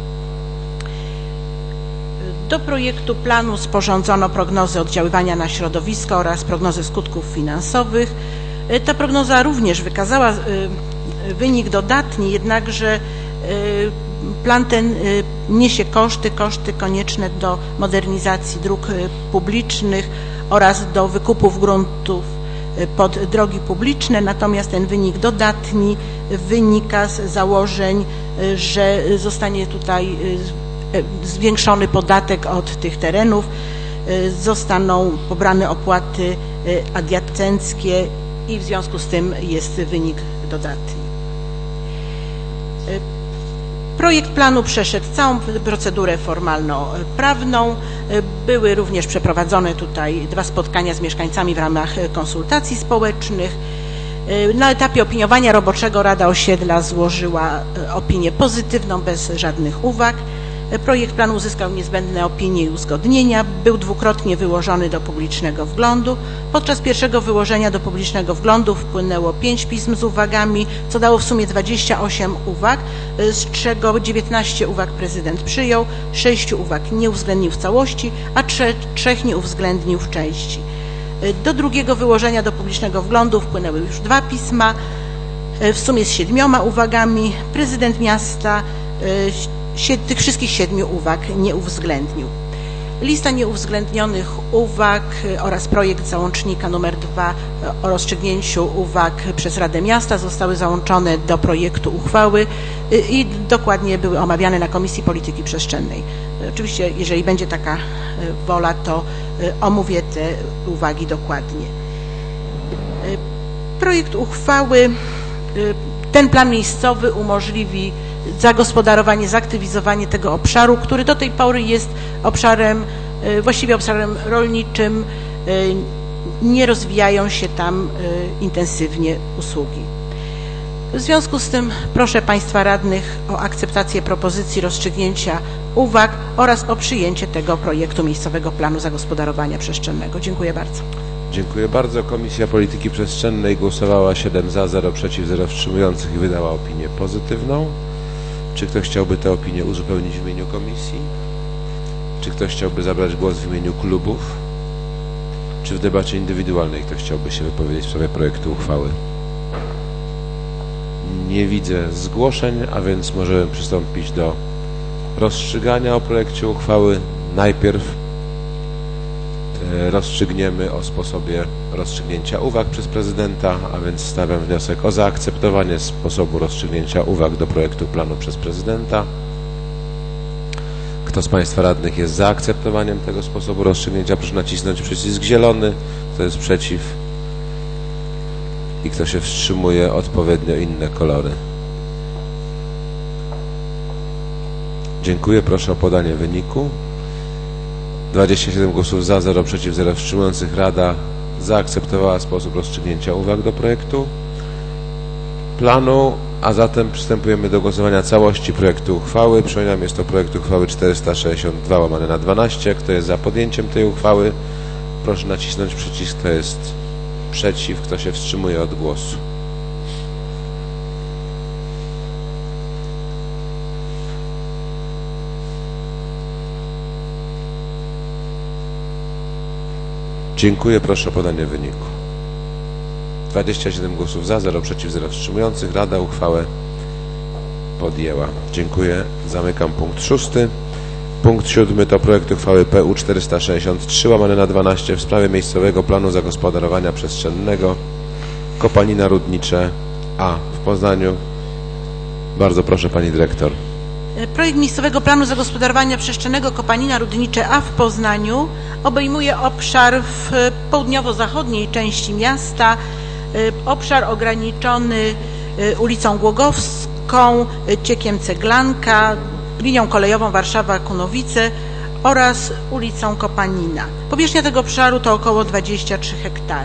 Do projektu planu sporządzono prognozę oddziaływania na środowisko oraz prognozę skutków finansowych. Ta prognoza również wykazała wynik dodatni, jednakże plan ten niesie koszty, koszty konieczne do modernizacji dróg publicznych oraz do wykupów gruntów pod drogi publiczne, natomiast ten wynik dodatni wynika z założeń, że zostanie tutaj zwiększony podatek od tych terenów, zostaną pobrane opłaty adiacenckie i w związku z tym jest wynik dodatni. Projekt planu przeszedł całą procedurę formalno-prawną. Były również przeprowadzone tutaj dwa spotkania z mieszkańcami w ramach konsultacji społecznych. Na etapie opiniowania roboczego Rada Osiedla złożyła opinię pozytywną bez żadnych uwag. Projekt planu uzyskał niezbędne opinie i uzgodnienia, był dwukrotnie wyłożony do publicznego wglądu. Podczas pierwszego wyłożenia do publicznego wglądu wpłynęło pięć pism z uwagami, co dało w sumie dwadzieścia osiem uwag, z czego dziewiętnaście uwag prezydent przyjął, sześć uwag nie uwzględnił w całości, a trzech, trzech nie uwzględnił w części. Do drugiego wyłożenia do publicznego wglądu wpłynęły już dwa pisma, w sumie z siedmioma uwagami. Prezydent miasta tych wszystkich siedmiu uwag nie uwzględnił. Lista nieuwzględnionych uwag oraz projekt załącznika numer dwa o rozstrzygnięciu uwag przez Radę Miasta zostały załączone do projektu uchwały i dokładnie były omawiane na Komisji Polityki Przestrzennej. Oczywiście, jeżeli będzie taka wola, to omówię te uwagi dokładnie. Projekt uchwały, ten plan miejscowy umożliwi zagospodarowanie, zaktywizowanie tego obszaru, który do tej pory jest obszarem, właściwie obszarem rolniczym, nie rozwijają się tam intensywnie usługi. W związku z tym proszę Państwa radnych o akceptację propozycji rozstrzygnięcia uwag oraz o przyjęcie tego projektu miejscowego planu zagospodarowania przestrzennego. Dziękuję bardzo. Dziękuję bardzo. Komisja Polityki Przestrzennej głosowała siedem za, zero przeciw, zero wstrzymujących i wydała opinię pozytywną. Czy ktoś chciałby tę opinię uzupełnić w imieniu komisji? Czy ktoś chciałby zabrać głos w imieniu klubów? Czy w debacie indywidualnej ktoś chciałby się wypowiedzieć w sprawie projektu uchwały? Nie widzę zgłoszeń, a więc możemy przystąpić do rozstrzygania o projekcie uchwały. Najpierw rozstrzygniemy o sposobie rozstrzygnięcia uwag przez prezydenta, a więc stawiam wniosek o zaakceptowanie sposobu rozstrzygnięcia uwag do projektu planu przez prezydenta. Kto z Państwa radnych jest za akceptowaniem tego sposobu rozstrzygnięcia, proszę nacisnąć przycisk zielony. Kto jest przeciw i kto się wstrzymuje, odpowiednio inne kolory. Dziękuję. Proszę o podanie wyniku. dwadzieścia siedem głosów za, zero przeciw, zero wstrzymujących. Rada zaakceptowała sposób rozstrzygnięcia uwag do projektu planu, a zatem przystępujemy do głosowania całości projektu uchwały. Przypominam, jest to projekt uchwały czterysta sześćdziesiąt dwa łamane na dwanaście. Kto jest za podjęciem tej uchwały, proszę nacisnąć przycisk. Kto jest przeciw, kto się wstrzymuje od głosu. Dziękuję. Proszę o podanie wyniku. dwadzieścia siedem głosów za, zero przeciw, zero wstrzymujących. Rada uchwałę podjęła. Dziękuję. Zamykam punkt szósty. Punkt siódmy to projekt uchwały P U czterysta sześćdziesiąt trzy łamane na dwanaście w sprawie miejscowego planu zagospodarowania przestrzennego Kopalnia Rudnicze A w Poznaniu. Bardzo proszę Pani Dyrektor. Projekt miejscowego planu zagospodarowania przestrzennego Kopalnia Rudnicze A w Poznaniu obejmuje obszar w południowo-zachodniej części miasta, obszar ograniczony ulicą Głogowską, ciekiem Ceglanka, linią kolejową Warszawa-Kunowice oraz ulicą Kopanina. Powierzchnia tego obszaru to około dwadzieścia trzy hektary.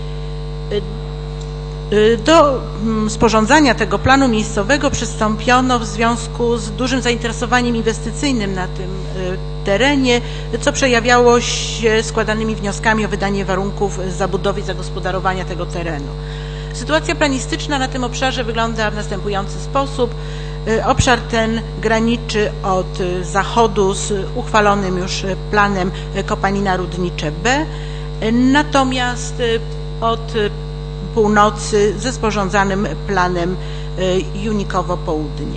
Do sporządzania tego planu miejscowego przystąpiono w związku z dużym zainteresowaniem inwestycyjnym na tym terenie, co przejawiało się składanymi wnioskami o wydanie warunków zabudowy i zagospodarowania tego terenu. Sytuacja planistyczna na tym obszarze wygląda w następujący sposób. Obszar ten graniczy od zachodu z uchwalonym już planem Kopalnia Rudnicze B, natomiast od północy ze sporządzanym planem Junikowo Południe.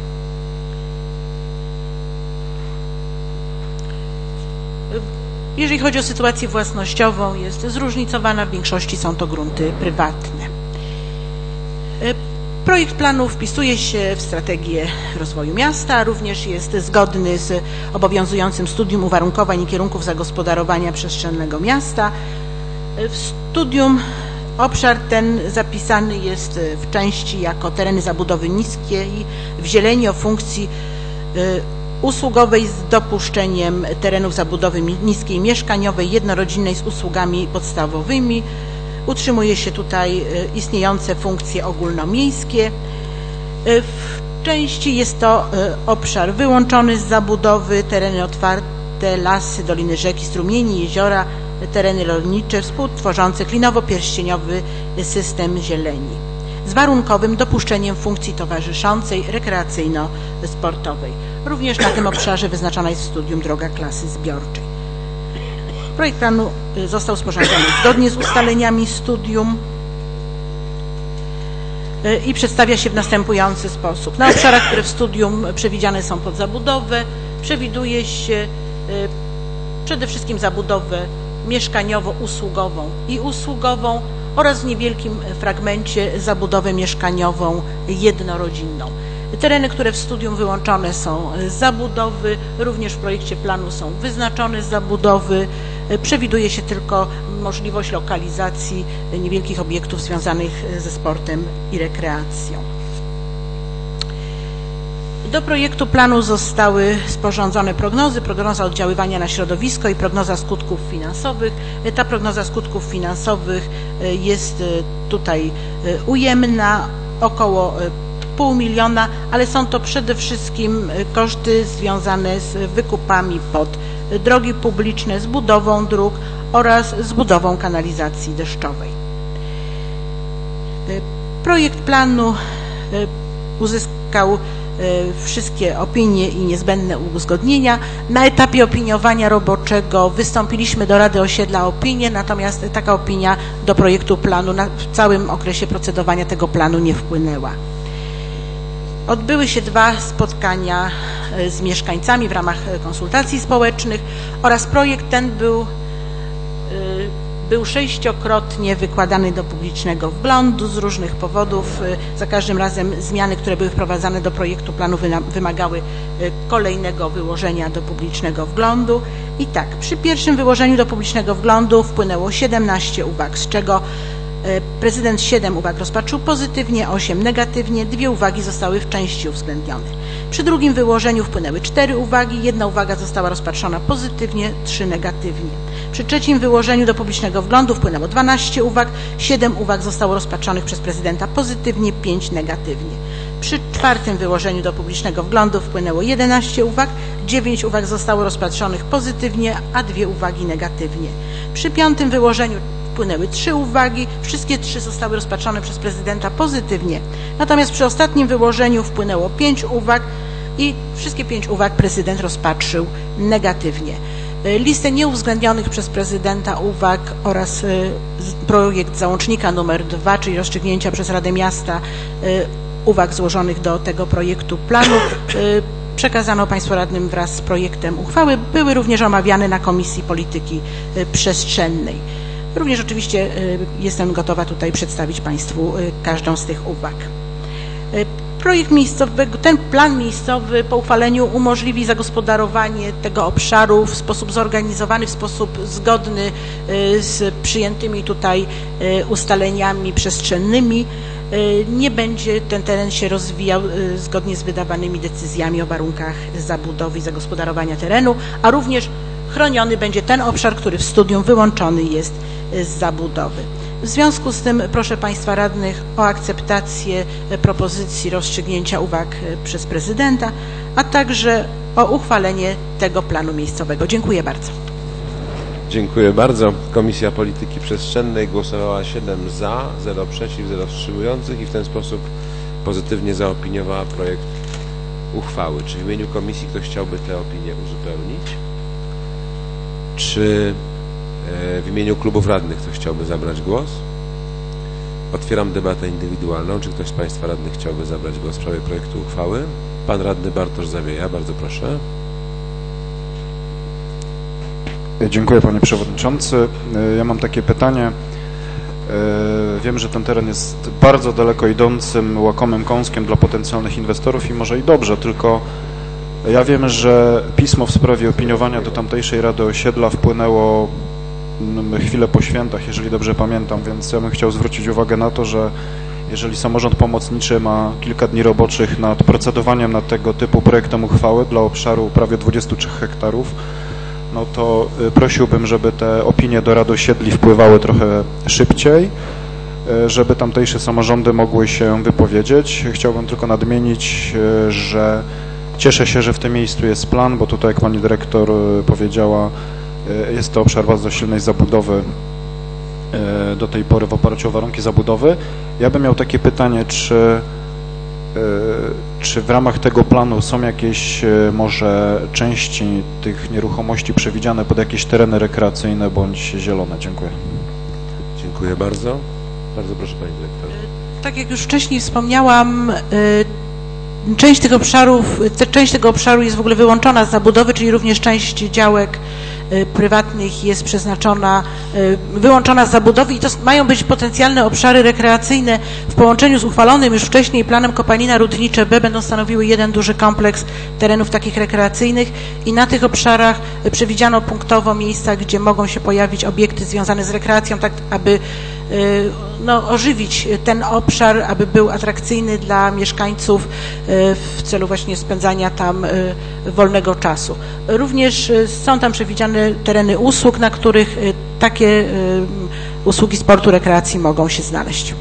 Jeżeli chodzi o sytuację własnościową, jest zróżnicowana, w większości są to grunty prywatne. Projekt planu wpisuje się w strategię rozwoju miasta, również jest zgodny z obowiązującym studium uwarunkowań i kierunków zagospodarowania przestrzennego miasta. W studium obszar ten zapisany jest w części jako tereny zabudowy niskiej w zieleni o funkcji usługowej z dopuszczeniem terenów zabudowy niskiej mieszkaniowej, jednorodzinnej z usługami podstawowymi. Utrzymuje się tutaj istniejące funkcje ogólnomiejskie. W części. Jest to obszar wyłączony z zabudowy, tereny otwarte, lasy, doliny rzeki, strumieni, jeziora, tereny rolnicze współtworzące klinowo-pierścieniowy system zieleni z warunkowym dopuszczeniem funkcji towarzyszącej rekreacyjno-sportowej. Również na tym obszarze wyznaczona jest w studium droga klasy zbiorczej. Projekt planu został sporządzony zgodnie z ustaleniami studium i przedstawia się w następujący sposób. Na obszarach, które w studium przewidziane są pod zabudowę, przewiduje się przede wszystkim zabudowę mieszkaniowo-usługową i usługową oraz w niewielkim fragmencie zabudowę mieszkaniową jednorodzinną. Tereny, które w studium wyłączone są z zabudowy, również w projekcie planu są wyznaczone z zabudowy. Przewiduje się tylko możliwość lokalizacji niewielkich obiektów związanych ze sportem i rekreacją. Do projektu planu zostały sporządzone prognozy, prognoza oddziaływania na środowisko i prognoza skutków finansowych. Ta prognoza skutków finansowych jest tutaj ujemna, około pół miliona, ale są to przede wszystkim koszty związane z wykupami pod drogi publiczne, z budową dróg oraz z budową kanalizacji deszczowej. Projekt planu uzyskał wszystkie opinie i niezbędne uzgodnienia. Na etapie opiniowania roboczego wystąpiliśmy do Rady Osiedla o opinię, natomiast taka opinia do projektu planu na, w całym okresie procedowania tego planu nie wpłynęła. Odbyły się dwa spotkania z mieszkańcami w ramach konsultacji społecznych oraz projekt ten był, był sześciokrotnie wykładany do publicznego wglądu z różnych powodów. Za każdym razem zmiany, które były wprowadzane do projektu planu wymagały kolejnego wyłożenia do publicznego wglądu. I tak, przy pierwszym wyłożeniu do publicznego wglądu wpłynęło siedemnaście uwag, z czego prezydent siedem uwag rozpatrzył pozytywnie, osiem negatywnie, dwie uwagi zostały w części uwzględnione. Przy drugim wyłożeniu wpłynęły cztery uwagi, jedna uwaga została rozpatrzona pozytywnie, trzy negatywnie. Przy trzecim wyłożeniu do publicznego wglądu wpłynęło dwanaście uwag, siedem uwag zostało rozpatrzonych przez prezydenta pozytywnie, pięć negatywnie. Przy czwartym wyłożeniu do publicznego wglądu wpłynęło jedenaście uwag, dziewięć uwag zostało rozpatrzonych pozytywnie, a dwie uwagi negatywnie. Przy piątym wyłożeniu wpłynęły trzy uwagi, wszystkie trzy zostały rozpatrzone przez prezydenta pozytywnie, natomiast przy ostatnim wyłożeniu wpłynęło pięć uwag i wszystkie pięć uwag prezydent rozpatrzył negatywnie. Listę nieuwzględnionych przez prezydenta uwag oraz projekt załącznika numer dwa, czyli rozstrzygnięcia przez Radę Miasta uwag złożonych do tego projektu planu przekazano Państwu radnym wraz z projektem uchwały, były również omawiane na Komisji Polityki Przestrzennej. Również oczywiście jestem gotowa tutaj przedstawić Państwu każdą z tych uwag. Projekt miejscowego, ten plan miejscowy po uchwaleniu umożliwi zagospodarowanie tego obszaru w sposób zorganizowany, w sposób zgodny z przyjętymi tutaj ustaleniami przestrzennymi. Nie będzie ten teren się rozwijał zgodnie z wydawanymi decyzjami o warunkach zabudowy i zagospodarowania terenu, a również chroniony będzie ten obszar, który w studium wyłączony jest z zabudowy. W związku z tym proszę Państwa radnych o akceptację propozycji rozstrzygnięcia uwag przez prezydenta, a także o uchwalenie tego planu miejscowego. Dziękuję bardzo. Dziękuję bardzo. Komisja Polityki Przestrzennej głosowała siedem za, zero przeciw, zero wstrzymujących i w ten sposób pozytywnie zaopiniowała projekt uchwały. Czy w imieniu komisji ktoś chciałby tę opinię uzupełnić? Czy w imieniu klubów radnych ktoś chciałby zabrać głos? Otwieram debatę indywidualną. Czy ktoś z Państwa radnych chciałby zabrać głos w sprawie projektu uchwały? Pan radny Bartosz Zawieja, bardzo proszę. Dziękuję Panie Przewodniczący. Ja mam takie pytanie. Wiem, że ten teren jest bardzo daleko idącym, łakomym kąskiem dla potencjalnych inwestorów i może i dobrze, tylko ja wiem, że pismo w sprawie opiniowania do tamtejszej Rady Osiedla wpłynęło chwilę po świętach, jeżeli dobrze pamiętam, więc ja bym chciał zwrócić uwagę na to, że jeżeli samorząd pomocniczy ma kilka dni roboczych nad procedowaniem nad tego typu projektem uchwały dla obszaru prawie dwudziestu trzech hektarów, no to prosiłbym, żeby te opinie do Rady Osiedli wpływały trochę szybciej. żeby tamtejsze samorządy mogły się wypowiedzieć. Chciałbym tylko nadmienić, że cieszę się, że w tym miejscu jest plan, bo tutaj, jak pani dyrektor powiedziała, jest to obszar bardzo silnej zabudowy do tej pory w oparciu o warunki zabudowy. Ja bym miał takie pytanie, czy, czy w ramach tego planu są jakieś może części tych nieruchomości przewidziane pod jakieś tereny rekreacyjne bądź zielone? Dziękuję. Dziękuję bardzo. Bardzo proszę pani dyrektor. Tak jak już wcześniej wspomniałam, część tych obszarów, część tego obszaru jest w ogóle wyłączona z zabudowy, czyli również część działek prywatnych jest przeznaczona, wyłączona z zabudowy i to mają być potencjalne obszary rekreacyjne w połączeniu z uchwalonym już wcześniej planem Kopalina Rudnicze B będą stanowiły jeden duży kompleks terenów takich rekreacyjnych i na tych obszarach przewidziano punktowo miejsca, gdzie mogą się pojawić obiekty związane z rekreacją, tak aby no, ożywić ten obszar, aby był atrakcyjny dla mieszkańców w celu właśnie spędzania tam wolnego czasu. Również są tam przewidziane tereny usług, na których takie usługi sportu, rekreacji mogą się znaleźć.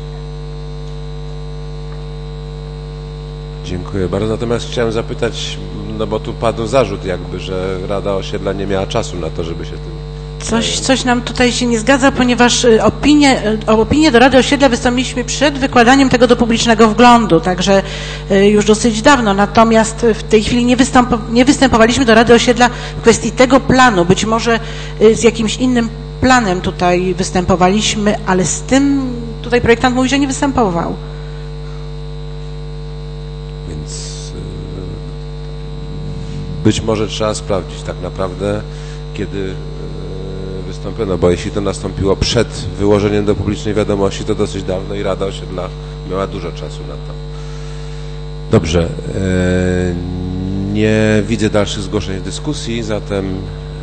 Dziękuję bardzo. Natomiast chciałem zapytać, no bo tu padł zarzut jakby, że Rada Osiedla nie miała czasu na to, żeby się tym... Coś, coś nam tutaj się nie zgadza, ponieważ opinie, o opinię do Rady Osiedla wystąpiliśmy przed wykładaniem tego do publicznego wglądu, także już dosyć dawno. Natomiast w tej chwili nie, występ, nie występowaliśmy do Rady Osiedla w kwestii tego planu. Być może z jakimś innym planem tutaj występowaliśmy, ale z tym tutaj projektant mówi, że nie występował. Więc być może trzeba sprawdzić tak naprawdę, kiedy wystąpiono, bo jeśli to nastąpiło przed wyłożeniem do publicznej wiadomości, to dosyć dawno i Rada Osiedla miała dużo czasu na to. Dobrze. Nie widzę dalszych zgłoszeń w dyskusji, zatem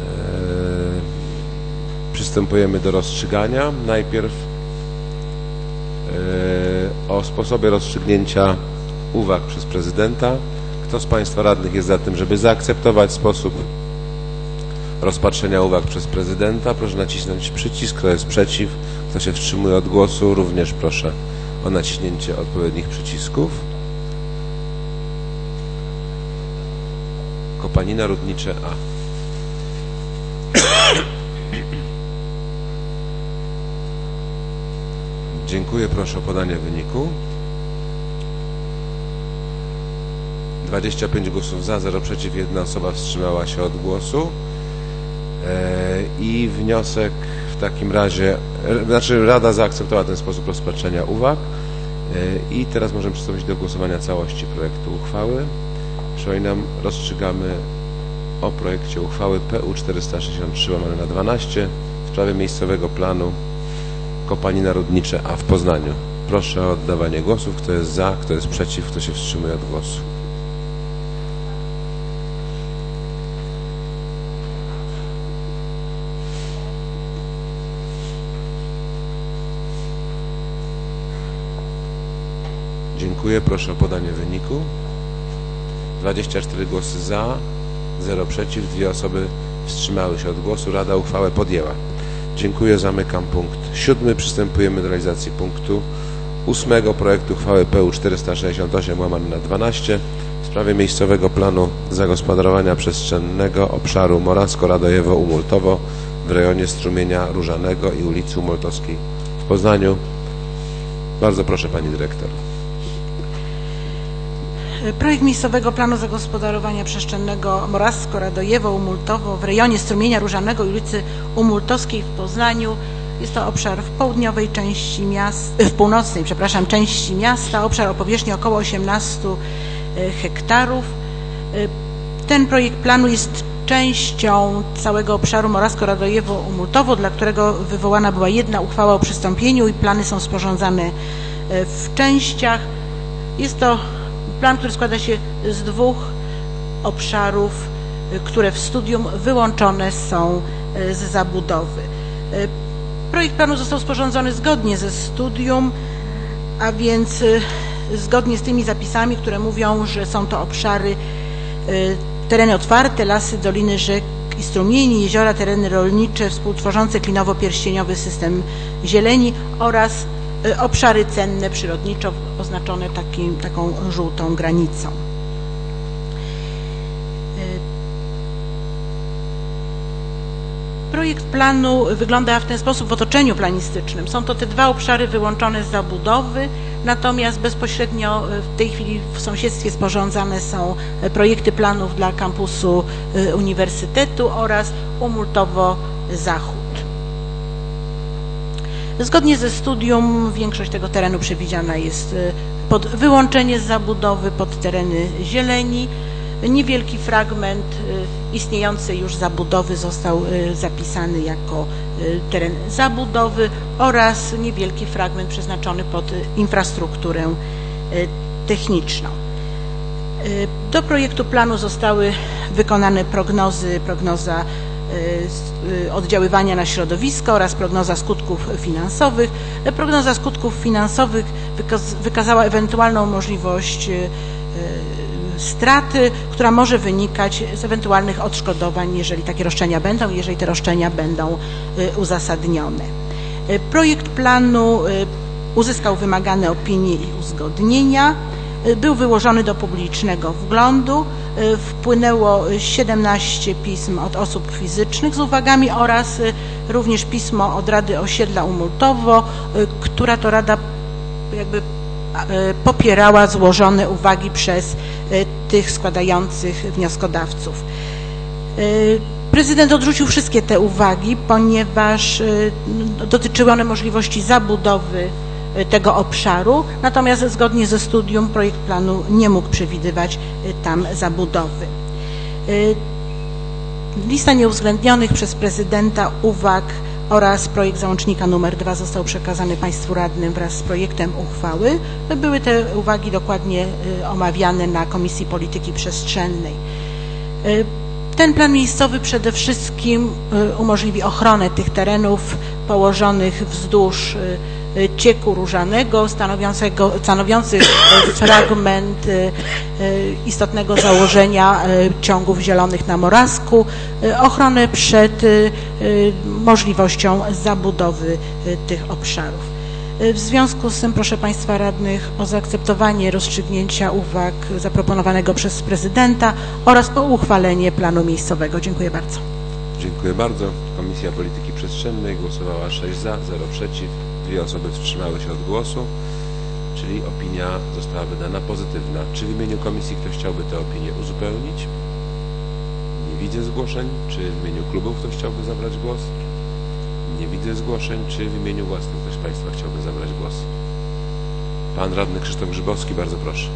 przystępujemy do rozstrzygania. Najpierw o sposobie rozstrzygnięcia uwag przez prezydenta. Kto z Państwa radnych jest za tym, żeby zaakceptować sposób rozpatrzenia uwag przez prezydenta? Proszę nacisnąć przycisk. Kto jest przeciw? Kto się wstrzymuje od głosu? Również proszę o naciśnięcie odpowiednich przycisków. Kopalina Rudnicze A. Dziękuję. Proszę o podanie wyniku. dwadzieścia pięć głosów za, zero przeciw, jedna osoba wstrzymała się od głosu. I wniosek w takim razie, znaczy Rada zaakceptowała ten sposób rozpatrzenia uwag i teraz możemy przystąpić do głosowania całości projektu uchwały. Przypominam, rozstrzygamy o projekcie uchwały P U czterysta sześćdziesiąt trzy łamane na dwanaście w sprawie miejscowego planu Kopalina Rudnicze A w Poznaniu. Proszę o oddawanie głosów. Kto jest za, kto jest przeciw, kto się wstrzymuje od głosu. Dziękuję. Proszę o podanie wyniku. dwadzieścia cztery głosy za, zero przeciw, dwie osoby wstrzymały się od głosu. Rada uchwałę podjęła. Dziękuję. Zamykam punkt siódmy. Przystępujemy do realizacji punktu ósmego projektu uchwały P U czterysta sześćdziesiąt osiem łamane na dwanaście w sprawie miejscowego planu zagospodarowania przestrzennego obszaru Morasko-Radojewo-Umultowo w rejonie Strumienia Różanego i ulicy Umultowskiej w Poznaniu. Bardzo proszę Pani Dyrektor. Projekt miejscowego planu zagospodarowania przestrzennego Morasko-Radojewo-Umultowo w rejonie Strumienia Różanego i ulicy Umultowskiej w Poznaniu. Jest to obszar w południowej części miasta, w północnej, przepraszam, części miasta, obszar o powierzchni około osiemnastu hektarów. Ten projekt planu jest częścią całego obszaru Morasko-Radojewo-Umultowo, dla którego wywołana była jedna uchwała o przystąpieniu i plany są sporządzane w częściach. Jest to plan, który składa się z dwóch obszarów, które w studium wyłączone są z zabudowy. Projekt planu został sporządzony zgodnie ze studium, a więc zgodnie z tymi zapisami, które mówią, że są to obszary, tereny otwarte, lasy, doliny rzek i strumieni, jeziora, tereny rolnicze współtworzące klinowo-pierścieniowy system zieleni oraz obszary cenne przyrodniczo oznaczone takim, taką żółtą granicą. Projekt planu wygląda w ten sposób w otoczeniu planistycznym. Są to te dwa obszary wyłączone z zabudowy, natomiast bezpośrednio w tej chwili w sąsiedztwie sporządzane są projekty planów dla kampusu uniwersytetu oraz Umultowo-Zachód. Zgodnie ze studium większość tego terenu przewidziana jest pod wyłączenie z zabudowy, pod tereny zieleni. Niewielki fragment istniejącej już zabudowy został zapisany jako teren zabudowy oraz niewielki fragment przeznaczony pod infrastrukturę techniczną. Do projektu planu zostały wykonane prognozy, prognoza oddziaływania na środowisko oraz prognoza skutków finansowych. Prognoza skutków finansowych wykazała ewentualną możliwość straty, która może wynikać z ewentualnych odszkodowań, jeżeli takie roszczenia będą, jeżeli te roszczenia będą uzasadnione. Projekt planu uzyskał wymagane opinie i uzgodnienia, był wyłożony do publicznego wglądu, wpłynęło siedemnaście pism od osób fizycznych z uwagami oraz również pismo od Rady Osiedla Umultowo, która to rada jakby popierała złożone uwagi przez tych składających wnioskodawców. Prezydent odrzucił wszystkie te uwagi, ponieważ dotyczyły one możliwości zabudowy tego obszaru, natomiast zgodnie ze studium projekt planu nie mógł przewidywać tam zabudowy. Lista nieuwzględnionych przez prezydenta uwag oraz projekt załącznika numer dwa został przekazany Państwu radnym wraz z projektem uchwały. Były te uwagi dokładnie omawiane na Komisji Polityki Przestrzennej. Ten plan miejscowy przede wszystkim umożliwi ochronę tych terenów położonych wzdłuż cieku różanego, stanowiącego, stanowiących fragment istotnego założenia ciągów zielonych na Morawsku, ochronę przed możliwością zabudowy tych obszarów. W związku z tym proszę Państwa radnych o zaakceptowanie rozstrzygnięcia uwag zaproponowanego przez prezydenta oraz o uchwalenie planu miejscowego. Dziękuję bardzo. Dziękuję bardzo. Komisja Polityki Przestrzennej głosowała sześć za, zero przeciw. Dwie osoby wstrzymały się od głosu, czyli opinia została wydana pozytywna. Czy w imieniu komisji ktoś chciałby tę opinię uzupełnić? Nie widzę zgłoszeń. Czy w imieniu klubów ktoś chciałby zabrać głos? Nie widzę zgłoszeń. Czy w imieniu własnym ktoś z Państwa chciałby zabrać głos? Pan radny Krzysztof Grzybowski, bardzo proszę.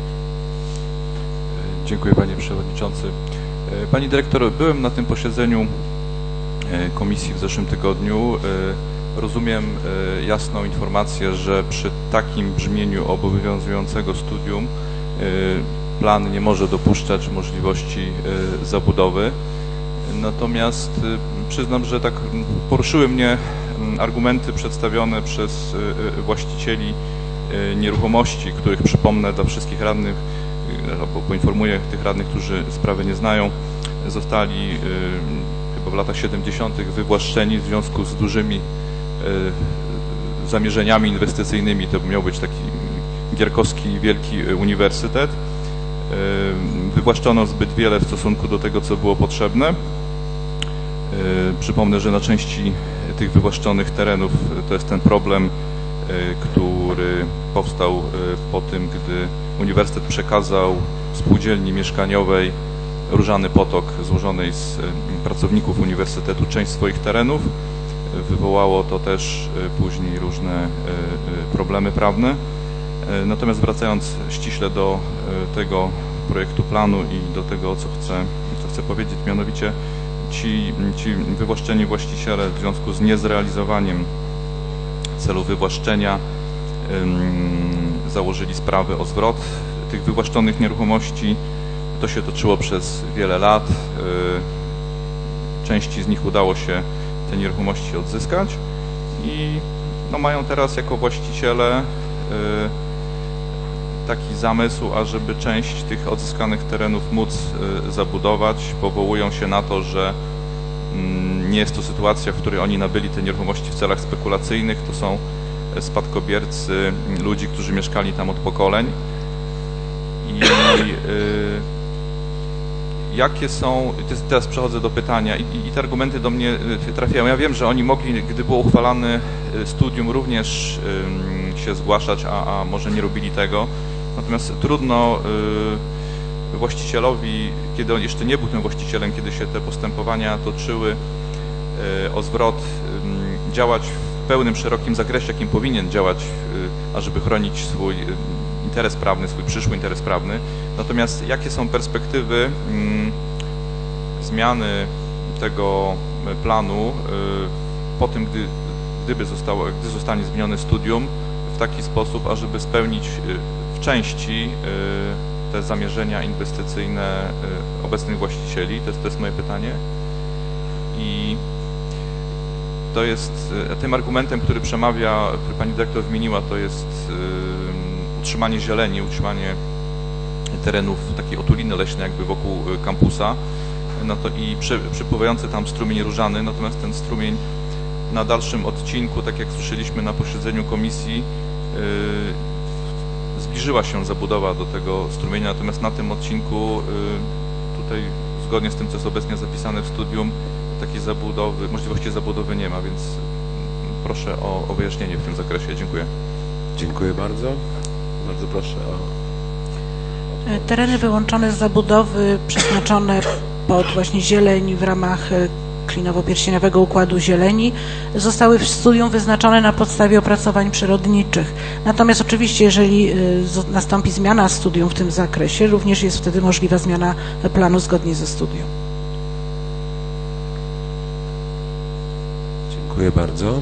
Dziękuję Panie Przewodniczący. Pani Dyrektor, byłem na tym posiedzeniu komisji w zeszłym tygodniu. Rozumiem jasną informację, że przy takim brzmieniu obowiązującego studium plan nie może dopuszczać możliwości zabudowy. Natomiast przyznam, że tak poruszyły mnie argumenty przedstawione przez właścicieli nieruchomości, których przypomnę dla wszystkich radnych, albo poinformuję tych radnych, którzy sprawy nie znają, zostali chyba w latach siedemdziesiątych wywłaszczeni w związku z dużymi zamierzeniami inwestycyjnymi. To miał być taki gierkowski wielki uniwersytet. Wywłaszczono zbyt wiele w stosunku do tego, co było potrzebne. Przypomnę, że na części tych wywłaszczonych terenów to jest ten problem, który powstał po tym, gdy uniwersytet przekazał spółdzielni mieszkaniowej Różany Potok, złożonej z pracowników uniwersytetu, część swoich terenów. Wywołało to też później różne problemy prawne. Natomiast wracając ściśle do tego projektu planu i do tego, co chcę, co chcę powiedzieć, mianowicie ci, ci wywłaszczeni właściciele w związku z niezrealizowaniem celu wywłaszczenia założyli sprawę o zwrot tych wywłaszczonych nieruchomości. To się toczyło przez wiele lat. Części z nich udało się te nieruchomości odzyskać i no, mają teraz jako właściciele taki zamysł, ażeby część tych odzyskanych terenów móc zabudować. Powołują się na to, że nie jest to sytuacja, w której oni nabyli te nieruchomości w celach spekulacyjnych. To są spadkobiercy ludzi, którzy mieszkali tam od pokoleń. I jakie są, teraz przechodzę do pytania i, i te argumenty do mnie trafiają. Ja wiem, że oni mogli, gdy było uchwalane studium, również um, się zgłaszać, a, a może nie robili tego. Natomiast trudno y, właścicielowi, kiedy on jeszcze nie był tym właścicielem, kiedy się te postępowania toczyły y, o zwrot, y, działać w pełnym, szerokim zakresie, jakim powinien działać, y, ażeby chronić swój y, interes prawny, swój przyszły interes prawny. Natomiast jakie są perspektywy mm, zmiany tego planu y, po tym, gdy, gdyby zostało, gdy zostanie zmienione studium w taki sposób, ażeby spełnić y, w części y, te zamierzenia inwestycyjne y, obecnych właścicieli? To jest, to jest moje pytanie. I to jest y, tym argumentem, który przemawia, który pani dyrektor wymieniła, to jest y, utrzymanie zieleni, utrzymanie terenów takiej otuliny leśnej jakby wokół kampusa, no to i przy, przypływający tam strumień różany, natomiast ten strumień na dalszym odcinku, tak jak słyszeliśmy na posiedzeniu komisji, yy, zbliżyła się zabudowa do tego strumienia, natomiast na tym odcinku yy, tutaj zgodnie z tym, co jest obecnie zapisane w studium, takiej zabudowy, możliwości zabudowy nie ma, więc proszę o, o wyjaśnienie w tym zakresie. Dziękuję. Dziękuję bardzo. Bardzo proszę o... Tereny wyłączone z zabudowy, przeznaczone pod właśnie zieleń w ramach klinowo-pierścieniowego układu zieleni, zostały w studium wyznaczone na podstawie opracowań przyrodniczych. Natomiast oczywiście, jeżeli nastąpi zmiana studium w tym zakresie, również jest wtedy możliwa zmiana planu zgodnie ze studium. Dziękuję bardzo.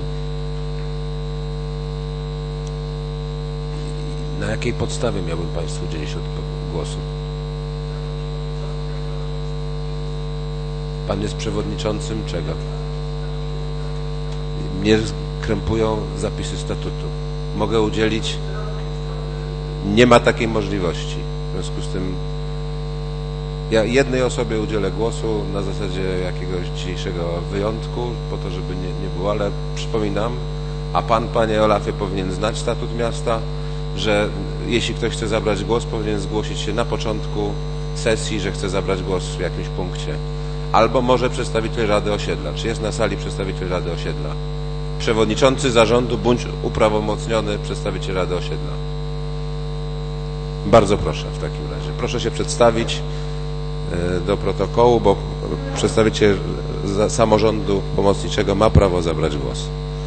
Na jakiej podstawie miałbym Państwu udzielić głosu? Pan jest przewodniczącym czego? Mnie krępują zapisy statutu. Mogę udzielić? Nie ma takiej możliwości. W związku z tym ja jednej osobie udzielę głosu na zasadzie jakiegoś dzisiejszego wyjątku, po to, żeby nie, nie było, ale przypominam, a Pan, Panie Olafie, powinien znać statut miasta, że jeśli ktoś chce zabrać głos, powinien zgłosić się na początku sesji, że chce zabrać głos w jakimś punkcie. Albo może przedstawiciel Rady Osiedla. Czy jest na sali przedstawiciel Rady Osiedla? Przewodniczący zarządu bądź uprawomocniony przedstawiciel Rady Osiedla. Bardzo proszę w takim razie. Proszę się przedstawić do protokołu, bo przedstawiciel samorządu pomocniczego ma prawo zabrać głos.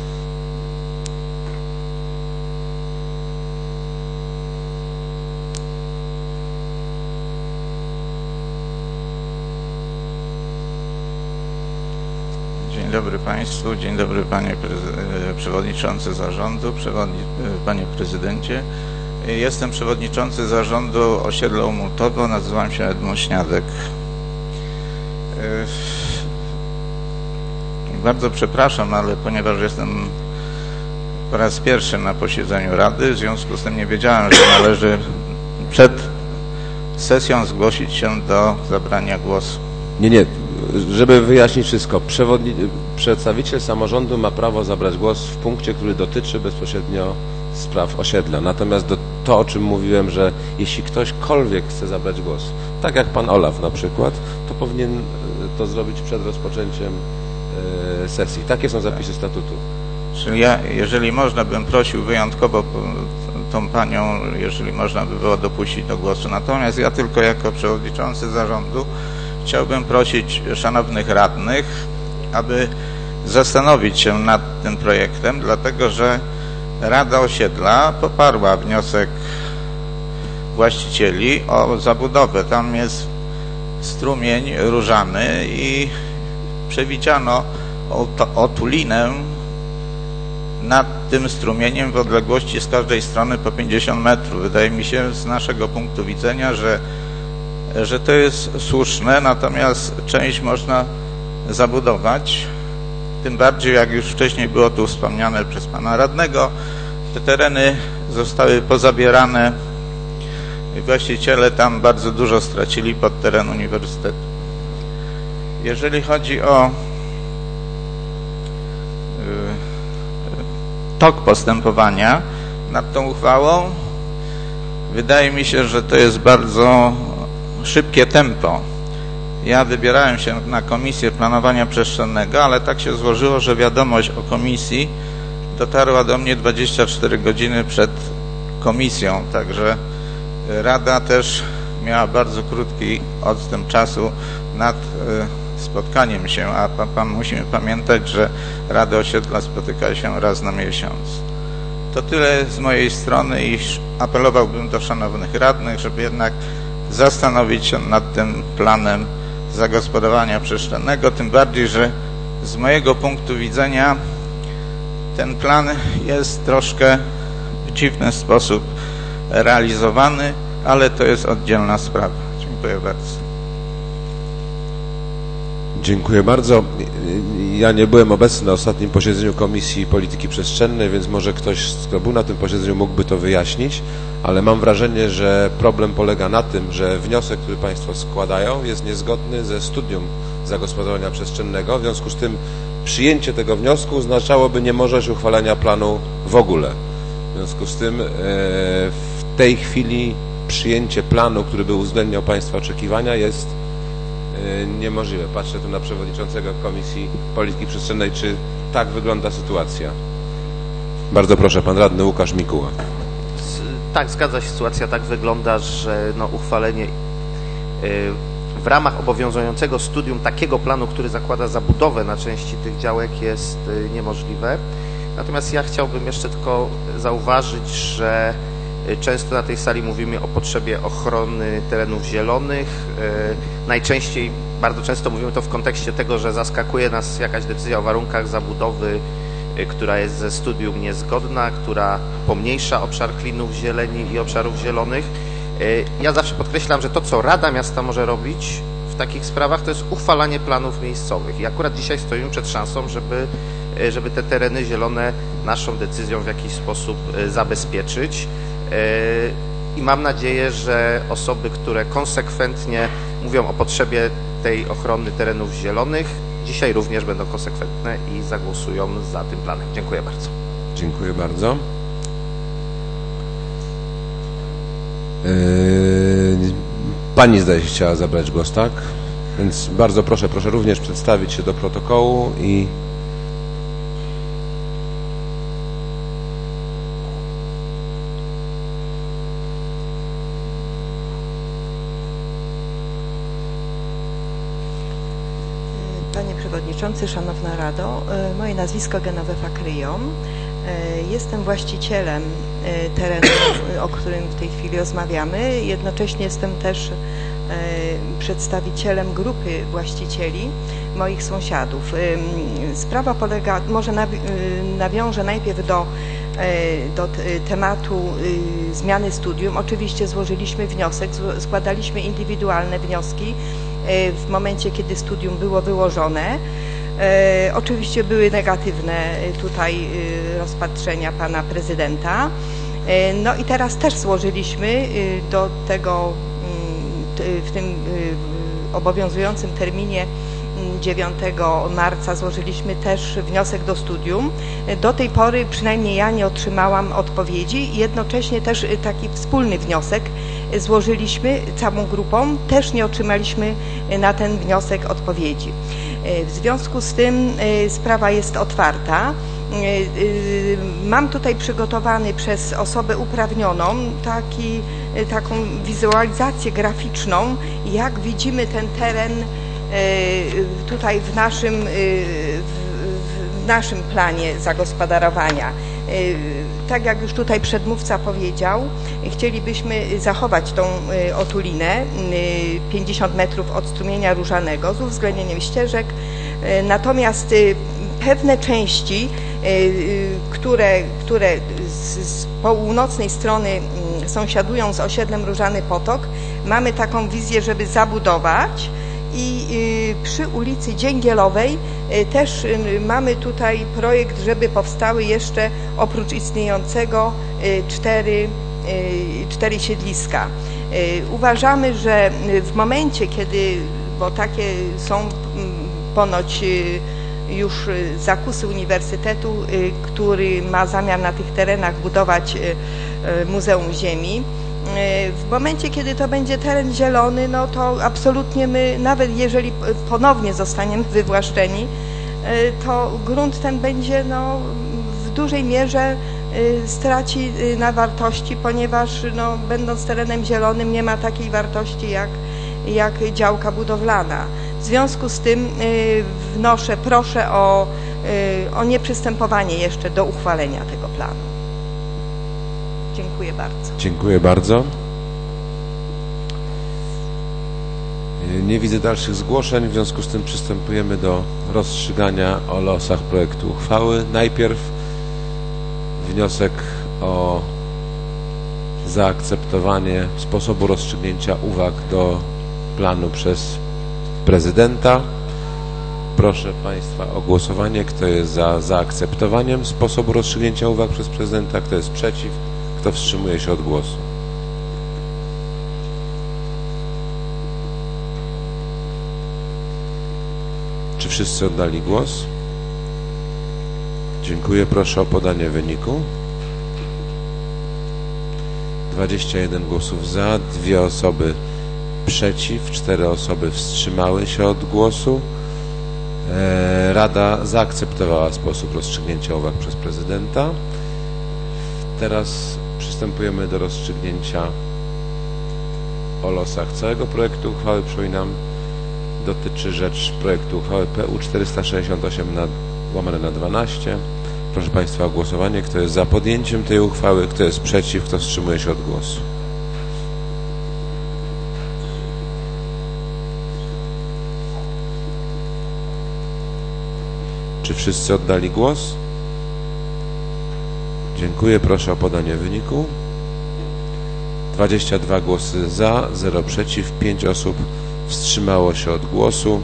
Dzień dobry Państwu, dzień dobry Panie Przewodniczący Zarządu, przewodni, Panie Prezydencie. Jestem Przewodniczący Zarządu Osiedla Umultowo, nazywam się Edmund Śniadek. Bardzo przepraszam, ale ponieważ jestem po raz pierwszy na posiedzeniu Rady, w związku z tym nie wiedziałem, że należy przed sesją zgłosić się do zabrania głosu. Nie, nie. Żeby wyjaśnić wszystko, przewodni... przedstawiciel samorządu ma prawo zabrać głos w punkcie, który dotyczy bezpośrednio spraw osiedla. Natomiast do, to, o czym mówiłem, że jeśli ktośkolwiek chce zabrać głos, tak jak pan Olaf na przykład, to powinien to zrobić przed rozpoczęciem e, sesji. Takie są zapisy statutu. Czyli ja, jeżeli można, bym prosił wyjątkowo tą panią, jeżeli można by było dopuścić do głosu. Natomiast ja tylko jako przewodniczący zarządu chciałbym prosić szanownych radnych, aby zastanowić się nad tym projektem, dlatego że Rada Osiedla poparła wniosek właścicieli o zabudowę. Tam jest strumień różany i przewidziano otulinę nad tym strumieniem w odległości z każdej strony po pięćdziesiąt metrów. Wydaje mi się z naszego punktu widzenia, że że to jest słuszne, natomiast część można zabudować, tym bardziej jak już wcześniej było tu wspomniane przez pana radnego, te tereny zostały pozabierane i właściciele tam bardzo dużo stracili pod teren uniwersytetu. Jeżeli chodzi o tok postępowania nad tą uchwałą. Wydaje mi się, że to jest bardzo szybkie tempo. Ja wybierałem się na Komisję Planowania Przestrzennego, ale tak się złożyło, że wiadomość o komisji dotarła do mnie dwadzieścia cztery godziny przed komisją, także Rada też miała bardzo krótki odstęp czasu nad spotkaniem się, a pan, pan musimy pamiętać, że Rada Osiedla spotyka się raz na miesiąc. To tyle z mojej strony i apelowałbym do szanownych radnych, żeby jednak zastanowić się nad tym planem zagospodarowania przestrzennego, tym bardziej, że z mojego punktu widzenia ten plan jest troszkę w dziwny sposób realizowany, ale to jest oddzielna sprawa. Dziękuję bardzo. Dziękuję bardzo. Ja nie byłem obecny na ostatnim posiedzeniu Komisji Polityki Przestrzennej, więc może ktoś, kto był na tym posiedzeniu, mógłby to wyjaśnić, ale mam wrażenie, że problem polega na tym, że wniosek, który Państwo składają, jest niezgodny ze studium zagospodarowania przestrzennego. W związku z tym przyjęcie tego wniosku oznaczałoby niemożność uchwalenia planu w ogóle. W związku z tym w tej chwili przyjęcie planu, który by uwzględniał Państwa oczekiwania, jest niemożliwe. Patrzę tu na przewodniczącego Komisji Polityki Przestrzennej, czy tak wygląda sytuacja. Bardzo proszę, pan radny Łukasz Mikuła. Tak, zgadza się, sytuacja tak wygląda, że no, uchwalenie w ramach obowiązującego studium takiego planu, który zakłada zabudowę na części tych działek, jest niemożliwe. Natomiast ja chciałbym jeszcze tylko zauważyć, że często na tej sali mówimy o potrzebie ochrony terenów zielonych. Najczęściej, bardzo często mówimy to w kontekście tego, że zaskakuje nas jakaś decyzja o warunkach zabudowy, która jest ze studium niezgodna, która pomniejsza obszar klinów zieleni i obszarów zielonych. Ja zawsze podkreślam, że to, co Rada Miasta może robić w takich sprawach, to jest uchwalanie planów miejscowych. I akurat dzisiaj stoimy przed szansą, żeby, żeby te tereny zielone naszą decyzją w jakiś sposób zabezpieczyć. I mam nadzieję, że osoby, które konsekwentnie mówią o potrzebie tej ochrony terenów zielonych, dzisiaj również będą konsekwentne i zagłosują za tym planem. Dziękuję bardzo. Dziękuję bardzo. Pani zdaje się chciała zabrać głos, tak? Więc bardzo proszę, proszę również przedstawić się do protokołu i Panie Przewodniczący, Szanowna Rado, moje nazwisko Genovefa Kryjon. Jestem właścicielem terenu, o którym w tej chwili rozmawiamy. Jednocześnie jestem też przedstawicielem grupy właścicieli, moich sąsiadów. Sprawa polega, może nawiążę najpierw do, do tematu zmiany studium. Oczywiście złożyliśmy wniosek, składaliśmy indywidualne wnioski w momencie, kiedy studium było wyłożone. E, oczywiście były negatywne tutaj e, rozpatrzenia pana prezydenta. E, no i teraz też złożyliśmy e, do tego t, w tym e, obowiązującym terminie dziewiątego marca złożyliśmy też wniosek do studium. Do tej pory przynajmniej ja nie otrzymałam odpowiedzi i jednocześnie też taki wspólny wniosek złożyliśmy całą grupą. Też nie otrzymaliśmy na ten wniosek odpowiedzi. W związku z tym sprawa jest otwarta. Mam tutaj przygotowany przez osobę uprawnioną taki, taką wizualizację graficzną, jak widzimy ten teren tutaj w naszym, w naszym planie zagospodarowania. Tak jak już tutaj przedmówca powiedział, chcielibyśmy zachować tą otulinę pięćdziesiąt metrów od strumienia Różanego z uwzględnieniem ścieżek, natomiast pewne części, które, które z, z północnej strony sąsiadują z osiedlem Różany Potok, mamy taką wizję, żeby zabudować. I przy ulicy Dzięgielowej też mamy tutaj projekt, żeby powstały jeszcze oprócz istniejącego cztery, cztery siedliska. Uważamy, że w momencie, kiedy, bo takie są ponoć już zakusy uniwersytetu, który ma zamiar na tych terenach budować Muzeum Ziemi. W momencie, kiedy to będzie teren zielony, no to absolutnie my, nawet jeżeli ponownie zostaniemy wywłaszczeni, to grunt ten będzie no, w dużej mierze straci na wartości, ponieważ no, będąc terenem zielonym nie ma takiej wartości jak, jak działka budowlana. W związku z tym wnoszę, proszę o, o nieprzystępowanie jeszcze do uchwalenia tego planu. Dziękuję bardzo. Dziękuję bardzo. Nie widzę dalszych zgłoszeń, w związku z tym przystępujemy do rozstrzygania o losach projektu uchwały. Najpierw wniosek o zaakceptowanie sposobu rozstrzygnięcia uwag do planu przez prezydenta. Proszę Państwa o głosowanie. Kto jest za zaakceptowaniem sposobu rozstrzygnięcia uwag przez prezydenta? Kto jest przeciw? Kto wstrzymuje się od głosu? Czy wszyscy oddali głos? Dziękuję. Proszę o podanie wyniku. dwadzieścia jeden głosów za, dwie osoby przeciw, cztery osoby wstrzymały się od głosu. Rada zaakceptowała sposób rozstrzygnięcia uwag przez prezydenta. Teraz przystępujemy do rozstrzygnięcia o losach całego projektu uchwały. Przypominam, dotyczy rzecz projektu uchwały P U czterysta sześćdziesiąt osiem na, łamane na dwanaście. Proszę Państwa o głosowanie. Kto jest za podjęciem tej uchwały? Kto jest przeciw? Kto wstrzymuje się od głosu? Czy wszyscy oddali głos? Dziękuję. Proszę o podanie wyniku. dwadzieścia dwa głosy za, zero przeciw, pięć osób wstrzymało się od głosu.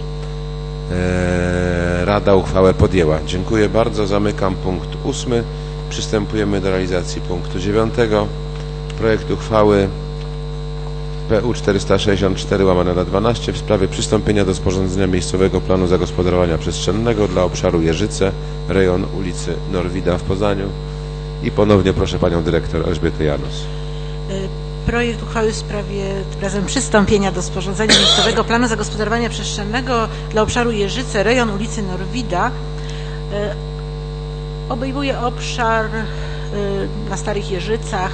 Rada uchwałę podjęła. Dziękuję bardzo. Zamykam punkt ósmy. Przystępujemy do realizacji punktu dziewiątego. Projekt uchwały P U czterysta sześćdziesiąt cztery łamane na dwanaście w sprawie przystąpienia do sporządzenia miejscowego planu zagospodarowania przestrzennego dla obszaru Jeżyce, rejon ulicy Norwida w Poznaniu. I ponownie proszę Panią Dyrektor Elżbietę Janus. Projekt uchwały w sprawie razem przystąpienia do sporządzenia miejscowego planu zagospodarowania przestrzennego dla obszaru Jeżyce, rejon ulicy Norwida obejmuje obszar na Starych Jeżycach,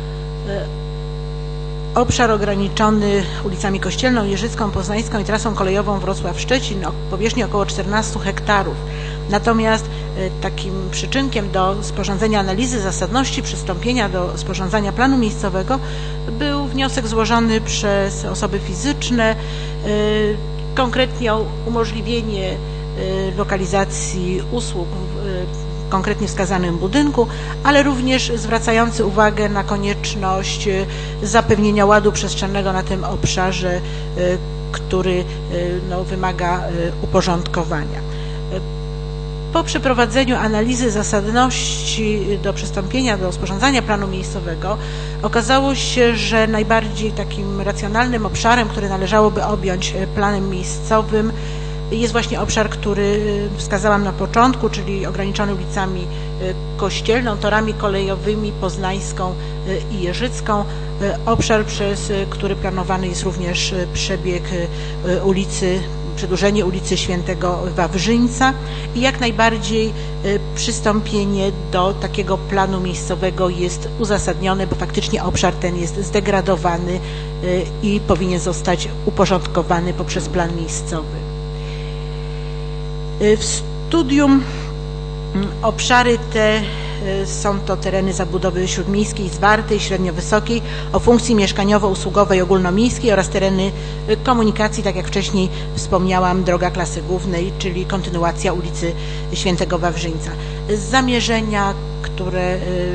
obszar ograniczony ulicami Kościelną, Jeżycką, Poznańską i trasą kolejową Wrocław-Szczecin o powierzchni około czternastu hektarów. Natomiast takim przyczynkiem do sporządzenia analizy zasadności przystąpienia do sporządzania planu miejscowego był wniosek złożony przez osoby fizyczne, konkretnie o umożliwienie lokalizacji usług w konkretnie wskazanym budynku, ale również zwracający uwagę na konieczność zapewnienia ładu przestrzennego na tym obszarze, który no, wymaga uporządkowania. Po przeprowadzeniu analizy zasadności do przystąpienia do sporządzania planu miejscowego okazało się, że najbardziej takim racjonalnym obszarem, który należałoby objąć planem miejscowym, jest właśnie obszar, który wskazałam na początku, czyli ograniczony ulicami Kościelną, torami kolejowymi Poznańską i Jeżycką. Obszar, przez który planowany jest również przebieg ulicy, przedłużenie ulicy Świętego Wawrzyńca i jak najbardziej przystąpienie do takiego planu miejscowego jest uzasadnione, bo faktycznie obszar ten jest zdegradowany i powinien zostać uporządkowany poprzez plan miejscowy. W studium obszary te są to tereny zabudowy śródmiejskiej, zwartej, średniowysokiej, o funkcji mieszkaniowo-usługowej ogólnomiejskiej oraz tereny komunikacji, tak jak wcześniej wspomniałam, droga klasy głównej, czyli kontynuacja ulicy Świętego Wawrzyńca. Zamierzenia, które,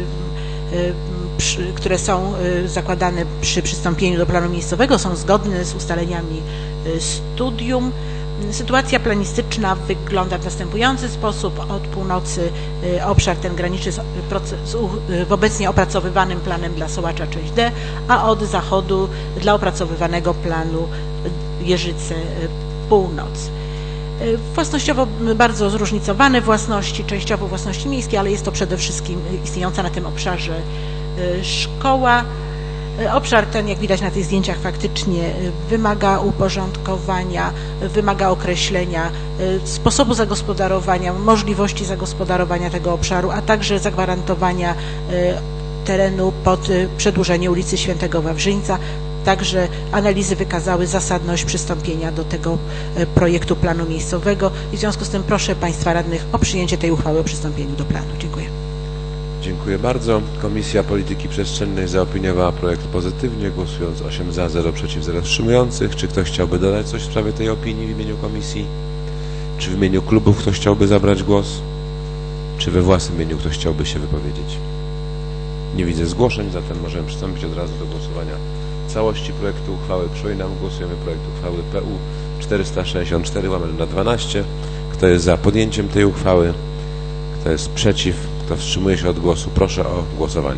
które są zakładane przy przystąpieniu do planu miejscowego, są zgodne z ustaleniami studium. Sytuacja planistyczna wygląda w następujący sposób. Od północy obszar ten graniczy z, z w obecnie opracowywanym planem dla Sołacza część D, a od zachodu dla opracowywanego planu Jeżyce Północ. Własnościowo bardzo zróżnicowane własności, częściowo własności miejskiej, ale jest to przede wszystkim istniejąca na tym obszarze szkoła. Obszar ten, jak widać na tych zdjęciach, faktycznie wymaga uporządkowania, wymaga określenia sposobu zagospodarowania, możliwości zagospodarowania tego obszaru, a także zagwarantowania terenu pod przedłużenie ulicy Świętego Wawrzyńca. Także analizy wykazały zasadność przystąpienia do tego projektu planu miejscowego i w związku z tym proszę Państwa radnych o przyjęcie tej uchwały o przystąpieniu do planu. Dziękuję. Dziękuję bardzo. Komisja Polityki Przestrzennej zaopiniowała projekt pozytywnie, głosując osiem za, zero przeciw, zero wstrzymujących. Czy ktoś chciałby dodać coś w sprawie tej opinii w imieniu komisji? Czy w imieniu klubów ktoś chciałby zabrać głos? Czy we własnym imieniu ktoś chciałby się wypowiedzieć? Nie widzę zgłoszeń, zatem możemy przystąpić od razu do głosowania całości projektu uchwały. Przypominam, głosujemy projekt uchwały P U czterysta sześćdziesiąt cztery łamane na dwanaście. Kto jest za podjęciem tej uchwały? Kto jest przeciw? Kto wstrzymuje się od głosu? Proszę o głosowanie.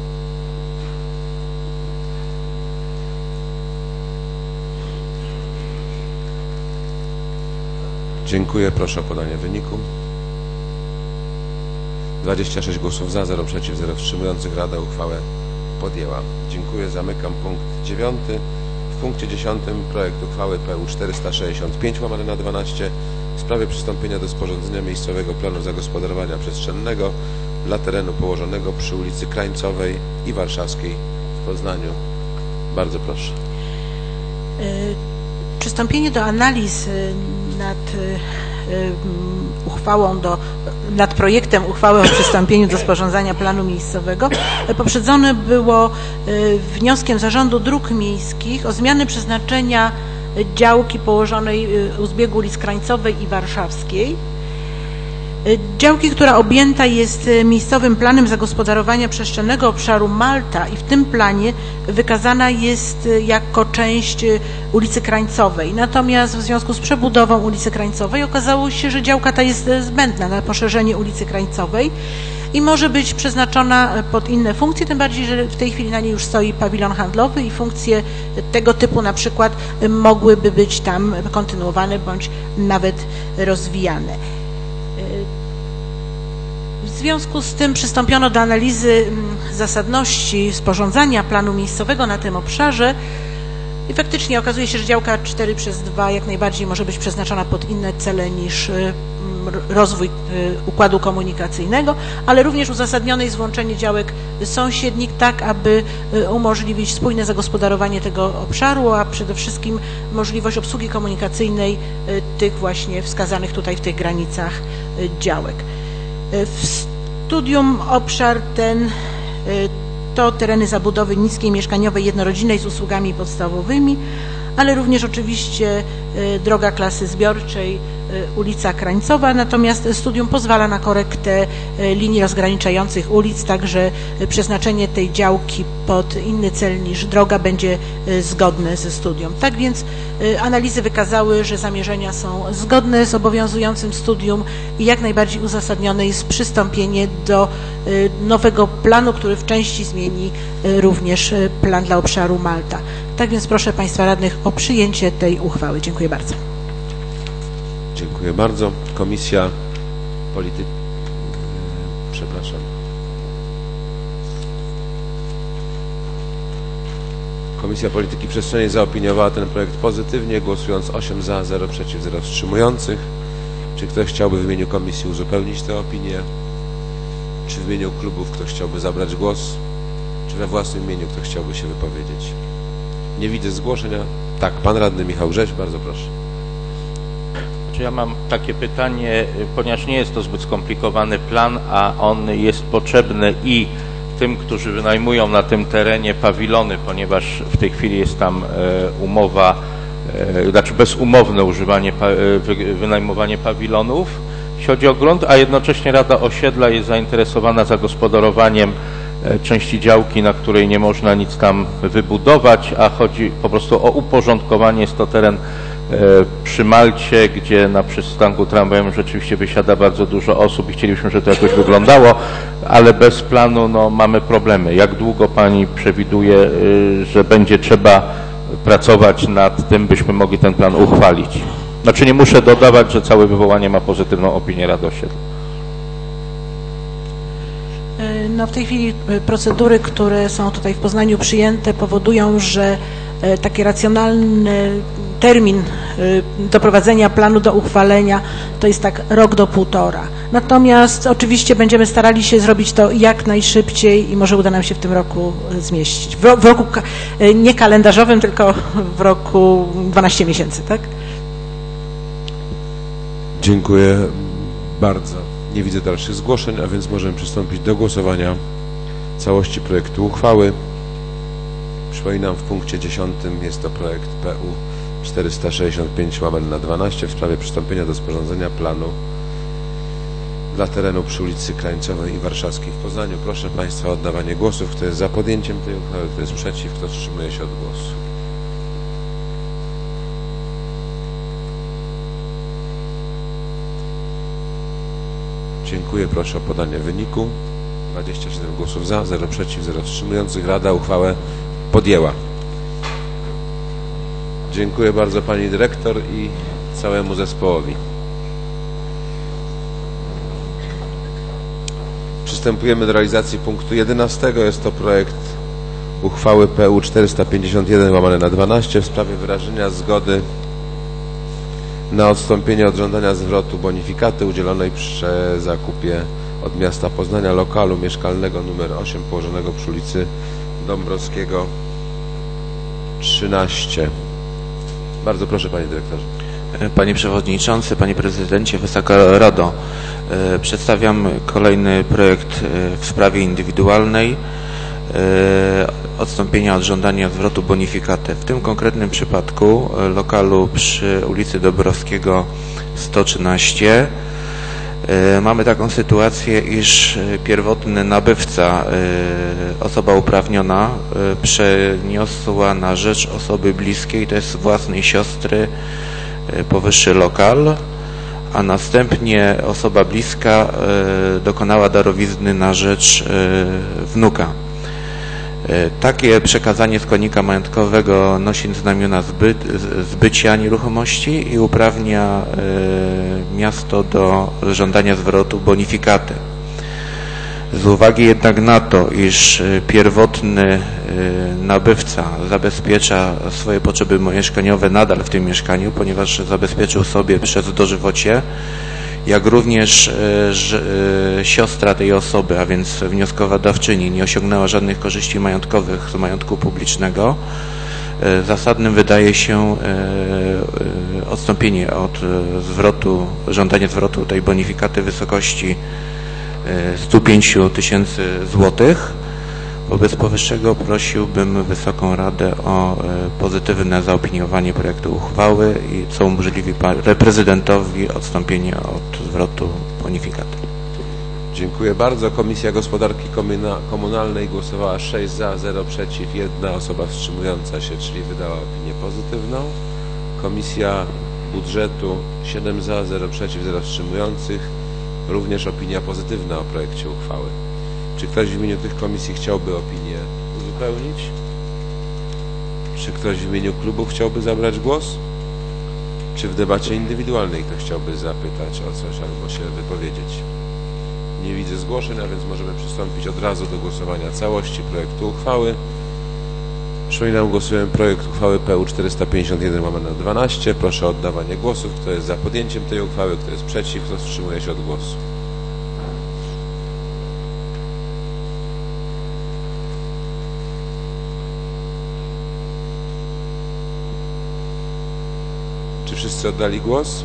Dziękuję. Proszę o podanie wyniku. dwadzieścia sześć głosów za, zero przeciw, zero wstrzymujących. Rada uchwałę podjęła. Dziękuję. Zamykam punkt dziewiąty. W punkcie dziesiątym projekt uchwały P U czterysta sześćdziesiąt pięć łamane na dwanaście w sprawie przystąpienia do sporządzenia miejscowego planu zagospodarowania przestrzennego dla terenu położonego przy ulicy Krańcowej i Warszawskiej w Poznaniu. Bardzo proszę. Przystąpienie do analiz nad uchwałą do, nad projektem uchwały o przystąpieniu do sporządzania planu miejscowego poprzedzone było wnioskiem Zarządu Dróg Miejskich o zmianę przeznaczenia działki położonej u zbiegu ulic Krańcowej i Warszawskiej. Działki, która objęta jest miejscowym planem zagospodarowania przestrzennego obszaru Malta i w tym planie wykazana jest jako część ulicy Krańcowej. Natomiast w związku z przebudową ulicy Krańcowej okazało się, że działka ta jest zbędna na poszerzenie ulicy Krańcowej i może być przeznaczona pod inne funkcje, tym bardziej, że w tej chwili na niej już stoi pawilon handlowy i funkcje tego typu na przykład mogłyby być tam kontynuowane bądź nawet rozwijane. W związku z tym przystąpiono do analizy zasadności sporządzania planu miejscowego na tym obszarze i faktycznie okazuje się, że działka cztery przez dwa jak najbardziej może być przeznaczona pod inne cele niż rozwój układu komunikacyjnego, ale również uzasadnione jest włączenie działek sąsiednich tak, aby umożliwić spójne zagospodarowanie tego obszaru, a przede wszystkim możliwość obsługi komunikacyjnej tych właśnie wskazanych tutaj w tych granicach działek. W studium obszar ten to tereny zabudowy niskiej, mieszkaniowej, jednorodzinnej z usługami podstawowymi, ale również oczywiście droga klasy zbiorczej, ulica Krańcowa, natomiast studium pozwala na korektę linii rozgraniczających ulic, także przeznaczenie tej działki pod inny cel niż droga będzie zgodne ze studium. Tak więc analizy wykazały, że zamierzenia są zgodne z obowiązującym studium i jak najbardziej uzasadnione jest przystąpienie do nowego planu, który w części zmieni również plan dla obszaru Malta. Tak więc proszę Państwa radnych o przyjęcie tej uchwały. Dziękuję bardzo. Dziękuję bardzo. Komisja Polityki... Przepraszam. Komisja Polityki Przestrzennej zaopiniowała ten projekt pozytywnie, głosując osiem za, zero przeciw, zero wstrzymujących. Czy ktoś chciałby w imieniu komisji uzupełnić tę opinię? Czy w imieniu klubów ktoś chciałby zabrać głos? Czy we własnym imieniu ktoś chciałby się wypowiedzieć? Nie widzę zgłoszenia. Tak, pan radny Michał Grześ, bardzo proszę. Ja mam takie pytanie, ponieważ nie jest to zbyt skomplikowany plan, a on jest potrzebny i tym, którzy wynajmują na tym terenie pawilony, ponieważ w tej chwili jest tam umowa, znaczy bezumowne używanie, wynajmowanie pawilonów, jeśli chodzi o grunt, a jednocześnie Rada Osiedla jest zainteresowana zagospodarowaniem części działki, na której nie można nic tam wybudować, a chodzi po prostu o uporządkowanie. Jest to teren przy Malcie, gdzie na przystanku tramwajowym rzeczywiście wysiada bardzo dużo osób i chcielibyśmy, żeby to jakoś wyglądało, ale bez planu no, mamy problemy. Jak długo Pani przewiduje, że będzie trzeba pracować nad tym, byśmy mogli ten plan uchwalić? Znaczy nie muszę dodawać, że całe wywołanie ma pozytywną opinię Rady Osiedla. No w tej chwili procedury, które są tutaj w Poznaniu przyjęte, powodują, że taki racjonalny termin doprowadzenia planu do uchwalenia to jest tak rok do półtora. Natomiast oczywiście będziemy starali się zrobić to jak najszybciej i może uda nam się w tym roku zmieścić. W, w roku nie kalendarzowym, tylko w roku dwanaście miesięcy, tak? Dziękuję bardzo. Nie widzę dalszych zgłoszeń, a więc możemy przystąpić do głosowania całości projektu uchwały. Przypominam, w punkcie dziesiątym jest to projekt P U czterysta sześćdziesiąt pięć łamane na dwanaście w sprawie przystąpienia do sporządzenia planu dla terenu przy ulicy Krańcowej i Warszawskiej w Poznaniu. Proszę Państwa o oddawanie głosów. Kto jest za podjęciem tej uchwały, kto jest przeciw, kto wstrzymuje się od głosu. Dziękuję. Proszę o podanie wyniku. dwadzieścia siedem głosów za, zero przeciw, zero wstrzymujących. Rada uchwałę podjęła. Dziękuję bardzo Pani Dyrektor i całemu zespołowi. Przystępujemy do realizacji punktu jedenastego. Jest to projekt uchwały P U czterysta pięćdziesiąt jeden łamane na dwanaście w sprawie wyrażenia zgody na odstąpienie od żądania zwrotu bonifikaty udzielonej przy zakupie od miasta Poznania lokalu mieszkalnego numer osiem położonego przy ulicy Dąbrowskiego trzynaście. Bardzo proszę, Panie Dyrektorze. Panie Przewodniczący, Panie Prezydencie, Wysoka Rado, przedstawiam kolejny projekt w sprawie indywidualnej odstąpienia od żądania zwrotu bonifikaty. W tym konkretnym przypadku lokalu przy ulicy Dąbrowskiego sto trzynaście mamy taką sytuację, iż pierwotny nabywca, osoba uprawniona, przeniosła na rzecz osoby bliskiej, to jest własnej siostry, powyższy lokal, a następnie osoba bliska dokonała darowizny na rzecz wnuka. Takie przekazanie składnika majątkowego nosi znamiona zbyt, zbycia nieruchomości i uprawnia miasto do żądania zwrotu bonifikaty. Z uwagi jednak na to, iż pierwotny nabywca zabezpiecza swoje potrzeby mieszkaniowe nadal w tym mieszkaniu, ponieważ zabezpieczył sobie przez dożywocie, jak również że, siostra tej osoby, a więc wnioskowodawczyni, nie osiągnęła żadnych korzyści majątkowych z majątku publicznego, zasadnym wydaje się odstąpienie od zwrotu, żądanie zwrotu tej bonifikaty w wysokości stu pięciu tysięcy złotych. Wobec powyższego prosiłbym Wysoką Radę o pozytywne zaopiniowanie projektu uchwały i co umożliwi prezydentowi odstąpienie od zwrotu bonifikaty. Dziękuję bardzo. Komisja Gospodarki Komunalnej głosowała sześć za, zero przeciw, jedna osoba wstrzymująca się, czyli wydała opinię pozytywną. Komisja Budżetu siedem za, zero przeciw, zero wstrzymujących. Również opinia pozytywna o projekcie uchwały. Czy ktoś w imieniu tych komisji chciałby opinię uzupełnić? Czy ktoś w imieniu klubu chciałby zabrać głos? Czy w debacie indywidualnej ktoś chciałby zapytać o coś albo się wypowiedzieć? Nie widzę zgłoszeń, a więc możemy przystąpić od razu do głosowania całości projektu uchwały. Przypominam, głosujemy projekt uchwały P U czterysta pięćdziesiąt jeden łamane na dwanaście. Proszę o oddawanie głosów. Kto jest za podjęciem tej uchwały, kto jest przeciw, kto wstrzymuje się od głosu. Czy wszyscy oddali głos?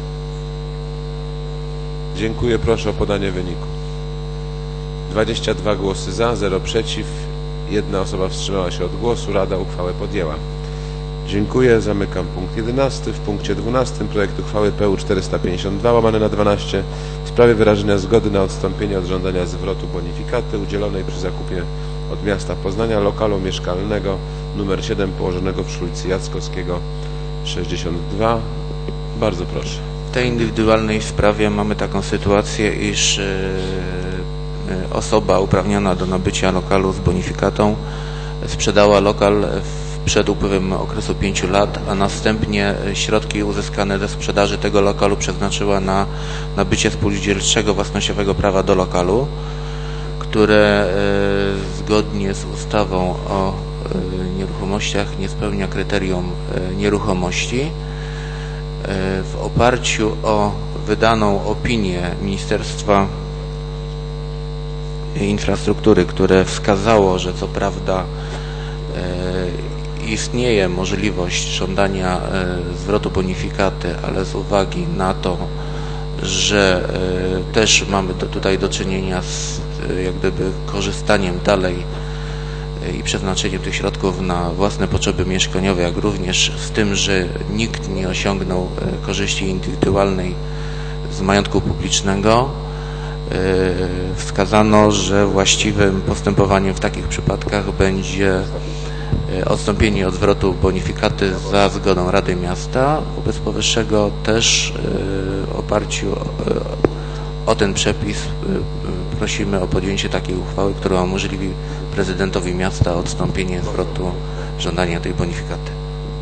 Dziękuję. Proszę o podanie wyniku. dwadzieścia dwa głosy za, zero przeciw. Jedna osoba wstrzymała się od głosu. Rada uchwałę podjęła. Dziękuję. Zamykam punkt jedenasty. W punkcie dwunastym projekt uchwały P U czterysta pięćdziesiąt dwa łamane na dwanaście w sprawie wyrażenia zgody na odstąpienie od żądania zwrotu bonifikaty udzielonej przy zakupie od miasta Poznania lokalu mieszkalnego numer siedem położonego przy ulicy Jackowskiego sześćdziesiąt dwa. Bardzo proszę. W tej indywidualnej sprawie mamy taką sytuację, iż osoba uprawniona do nabycia lokalu z bonifikatą sprzedała lokal w przed upływem okresu pięciu lat, a następnie środki uzyskane ze sprzedaży tego lokalu przeznaczyła na nabycie spółdzielczego własnościowego prawa do lokalu, które zgodnie z ustawą o nieruchomościach nie spełnia kryterium nieruchomości. W oparciu o wydaną opinię Ministerstwa Infrastruktury, które wskazało, że co prawda istnieje możliwość żądania zwrotu bonifikaty, ale z uwagi na to, że też mamy do, tutaj do czynienia z jak gdyby korzystaniem dalej i przeznaczeniem tych środków na własne potrzeby mieszkaniowe, jak również z tym, że nikt nie osiągnął korzyści indywidualnej z majątku publicznego, wskazano, że właściwym postępowaniem w takich przypadkach będzie odstąpienie od zwrotu bonifikaty za zgodą Rady Miasta. Wobec powyższego też w oparciu o ten przepis prosimy o podjęcie takiej uchwały, która umożliwi prezydentowi miasta odstąpienie zwrotu żądania tej bonifikaty.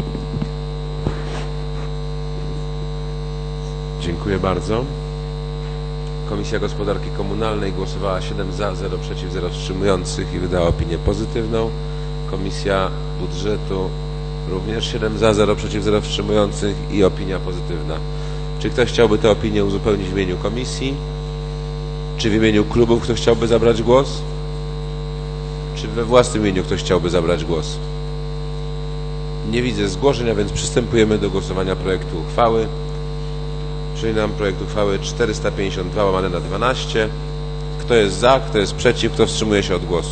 Dziękuję bardzo. Komisja Gospodarki Komunalnej głosowała siedem za, zero przeciw, zero wstrzymujących i wydała opinię pozytywną. Komisja Budżetu również siedem za, zero przeciw, zero wstrzymujących i opinia pozytywna. Czy ktoś chciałby tę opinię uzupełnić w imieniu komisji? Czy w imieniu klubów ktoś chciałby zabrać głos? Czy we własnym imieniu ktoś chciałby zabrać głos? Nie widzę zgłoszeń, a więc przystępujemy do głosowania projektu uchwały. Przypominam, projekt uchwały czterysta pięćdziesiąt dwa łamane na dwanaście. Kto jest za, kto jest przeciw, kto wstrzymuje się od głosu?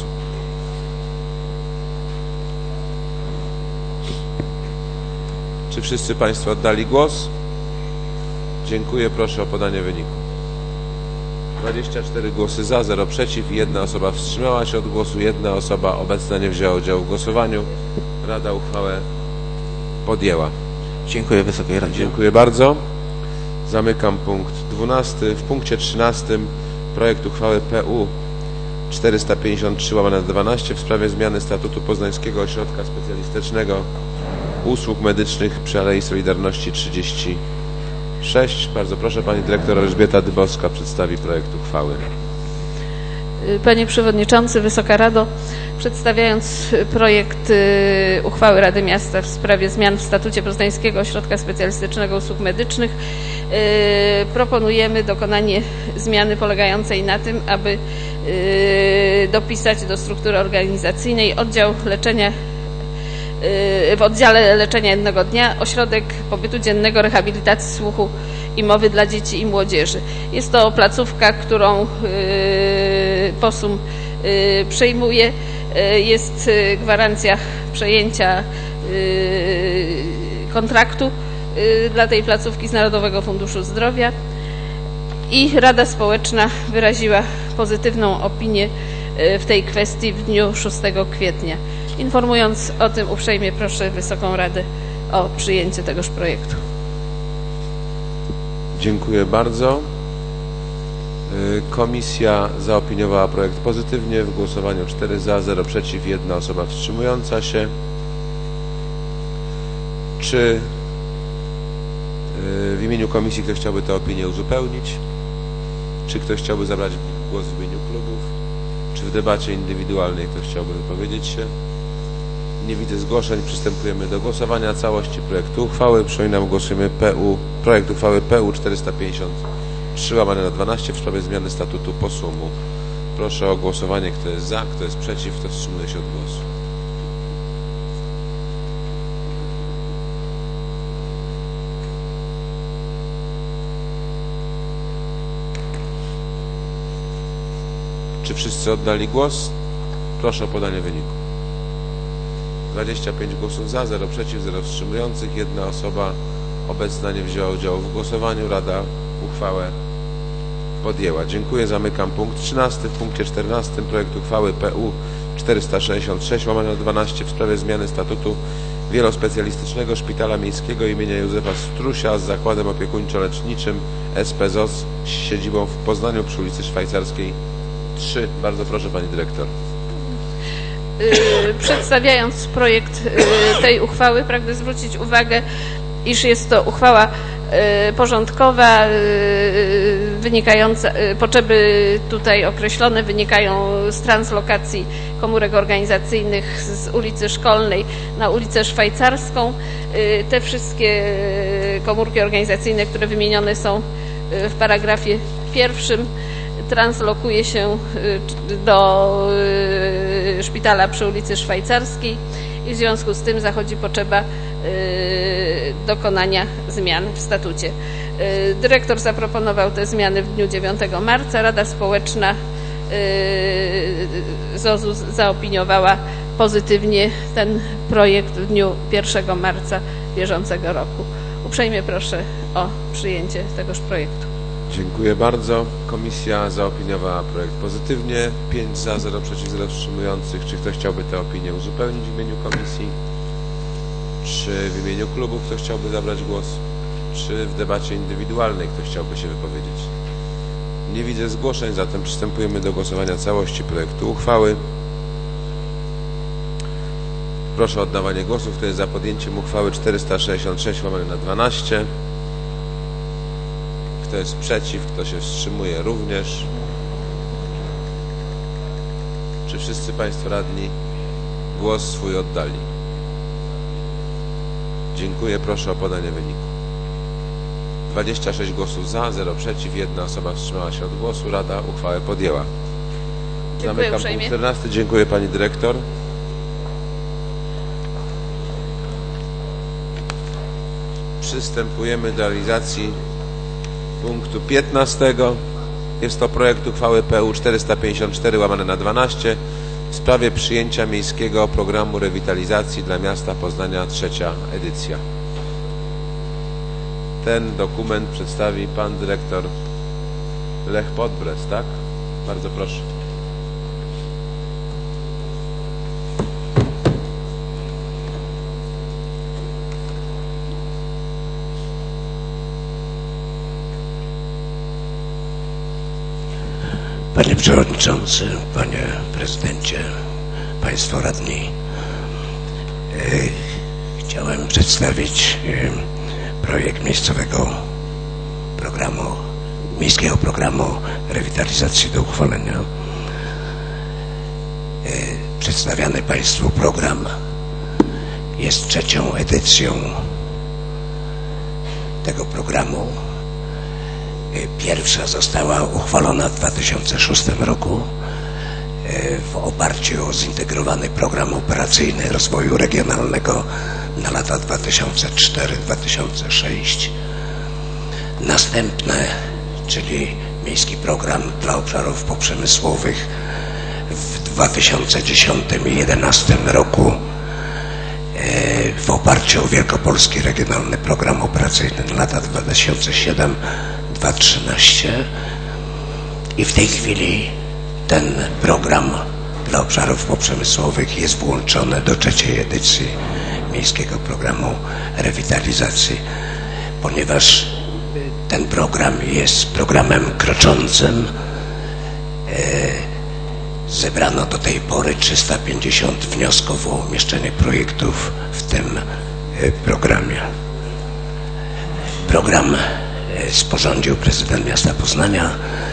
Czy wszyscy Państwo oddali głos? Dziękuję. Proszę o podanie wyniku. dwadzieścia cztery głosy za, zero przeciw i jedna osoba wstrzymała się od głosu. Jedna osoba obecna nie wzięła udziału w głosowaniu. Rada uchwałę podjęła. Dziękuję Wysokiej Radzie. Dziękuję bardzo. Zamykam punkt dwunasty. W punkcie trzynastym projekt uchwały P U czterysta pięćdziesiąt trzy łamane na dwanaście w sprawie zmiany statutu Poznańskiego Ośrodka Specjalistycznego Usług Medycznych przy Alei Solidarności trzydzieści sześć. Bardzo proszę, pani dyrektor Elżbieta Dybowska przedstawi projekt uchwały. Panie Przewodniczący, Wysoka Rado, przedstawiając projekt uchwały Rady Miasta w sprawie zmian w statucie Poznańskiego Ośrodka Specjalistycznego Usług Medycznych, proponujemy dokonanie zmiany polegającej na tym, aby dopisać do struktury organizacyjnej oddział leczenia w oddziale leczenia jednego dnia ośrodek pobytu dziennego rehabilitacji słuchu i mowy dla dzieci i młodzieży. Jest to placówka, którą POSUM przejmuje. Jest gwarancja przejęcia kontraktu dla tej placówki z Narodowego Funduszu Zdrowia i Rada Społeczna wyraziła pozytywną opinię w tej kwestii w dniu szóstego kwietnia. Informując o tym, uprzejmie proszę Wysoką Radę o przyjęcie tegoż projektu. Dziękuję bardzo. Komisja zaopiniowała projekt pozytywnie w głosowaniu cztery za, zero przeciw, jedna osoba wstrzymująca się. Czy w imieniu komisji ktoś chciałby tę opinię uzupełnić? Czy ktoś chciałby zabrać głos w imieniu klubów? Czy w debacie indywidualnej ktoś chciałby wypowiedzieć się? Nie widzę zgłoszeń. Przystępujemy do głosowania całości projektu uchwały. Przypominam, głosujemy P U, projekt uchwały P U czterysta pięćdziesiąt trzy łamane na dwanaście w sprawie zmiany statutu POSUM-u. Proszę o głosowanie, kto jest za, kto jest przeciw, kto wstrzymuje się od głosu. Czy wszyscy oddali głos? Proszę o podanie wyniku. dwadzieścia pięć głosów za, zero przeciw, zero wstrzymujących. Jedna osoba obecna nie wzięła udziału w głosowaniu. Rada uchwałę podjęła. Dziękuję. Zamykam punkt trzynasty. W punkcie czternastym projekt uchwały P U czterysta sześćdziesiąt sześć łamane na dwanaście w sprawie zmiany statutu Wielospecjalistycznego Szpitala Miejskiego imienia Józefa Strusia z Zakładem Opiekuńczo-Leczniczym S P Z O S z siedzibą w Poznaniu przy ulicy Szwajcarskiej trzy. Bardzo proszę, pani dyrektor. Przedstawiając projekt tej uchwały, pragnę zwrócić uwagę, iż jest to uchwała porządkowa, wynikająca, potrzeby tutaj określone wynikają z translokacji komórek organizacyjnych z ulicy Szkolnej na ulicę Szwajcarską. Te wszystkie komórki organizacyjne, które wymienione są w paragrafie pierwszym, translokuje się do szpitala przy ulicy Szwajcarskiej i w związku z tym zachodzi potrzeba dokonania zmian w statucie. Dyrektor zaproponował te zmiany w dniu dziewiątego marca. Rada Społeczna Z O Z U zaopiniowała pozytywnie ten projekt w dniu pierwszego marca bieżącego roku. Uprzejmie proszę o przyjęcie tegoż projektu. Dziękuję bardzo. Komisja zaopiniowała projekt pozytywnie. pięć za, zero przeciw, zero wstrzymujących. Czy ktoś chciałby tę opinię uzupełnić w imieniu komisji? Czy w imieniu klubu ktoś chciałby zabrać głos? Czy w debacie indywidualnej ktoś chciałby się wypowiedzieć? Nie widzę zgłoszeń, zatem przystępujemy do głosowania całości projektu uchwały. Proszę o oddawanie głosu. Kto jest za podjęciem uchwały czterysta sześćdziesiąt sześć łamane na dwanaście? Kto jest przeciw? Kto się wstrzymuje? Również. Czy wszyscy Państwo radni głos swój oddali? Dziękuję. Proszę o podanie wyniku. dwadzieścia sześć głosów za, zero przeciw, jedna osoba wstrzymała się od głosu. Rada uchwałę podjęła. Zamykam punkt czternasty. Dziękuję Pani Dyrektor. Przystępujemy do realizacji punktu piętnastego. Jest to projekt uchwały P U czterysta pięćdziesiąt cztery łamane na dwanaście w sprawie przyjęcia miejskiego programu rewitalizacji dla miasta Poznania, trzecia edycja. Ten dokument przedstawi pan dyrektor Lech Podbres, tak? Bardzo proszę. Panie Przewodniczący, Panie Prezydencie, Państwo Radni, chciałem przedstawić projekt miejscowego programu, miejskiego programu rewitalizacji do uchwalenia. Przedstawiany Państwu program jest trzecią edycją tego programu. Pierwsza została uchwalona w dwa tysiące szóstym roku w oparciu o zintegrowany program operacyjny rozwoju regionalnego na lata dwa tysiące czwarty do dwa tysiące szóstego. Następne, czyli miejski program dla obszarów poprzemysłowych w dwa tysiące dziesiątym i dwa tysiące jedenastym roku w oparciu o Wielkopolski Regionalny Program Operacyjny na lata dwa tysiące siódmy do dwa tysiące trzynastego i w tej chwili ten program dla obszarów poprzemysłowych jest włączony do trzeciej edycji miejskiego programu rewitalizacji, ponieważ ten program jest programem kroczącym. Zebrano do tej pory trzysta pięćdziesiąt wniosków o umieszczenie projektów w tym programie. Program sporządził prezydent miasta Poznania.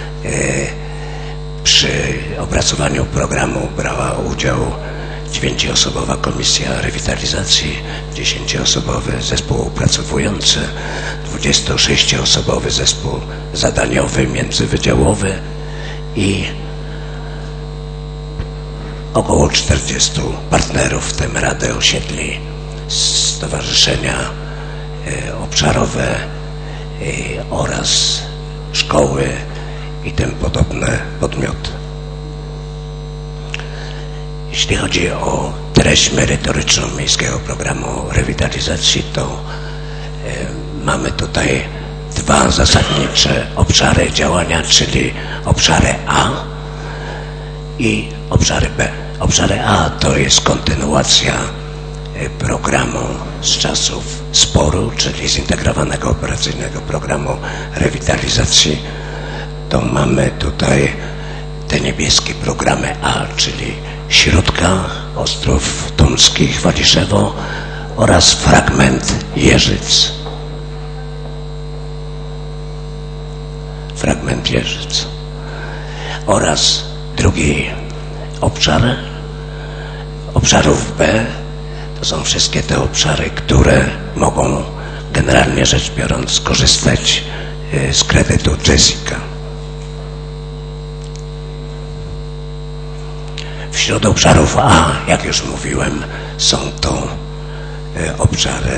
Przy opracowaniu programu brała udział dziewięcioosobowa komisja rewitalizacji, dziesięcioosobowy zespół opracowujący, dwudziestosześcioosobowy zespół zadaniowy, międzywydziałowy i około czterdziestu partnerów, w tym Radę Osiedli, stowarzyszenia obszarowe oraz szkoły i tym podobne podmioty. Jeśli chodzi o treść merytoryczną miejskiego programu rewitalizacji, to y, mamy tutaj dwa zasadnicze obszary działania, czyli obszary A i obszary B. Obszary A to jest kontynuacja programu z czasów sporu, czyli zintegrowanego operacyjnego programu rewitalizacji. To mamy tutaj te niebieskie programy A, czyli Śródka, Ostrów Tumski, Chwaliszewo oraz fragment Jeżyc. Fragment Jeżyc. Oraz drugi obszar, obszarów B, to są wszystkie te obszary, które mogą generalnie rzecz biorąc skorzystać z kredytu Jessica. Wśród obszarów A, jak już mówiłem, są to obszary,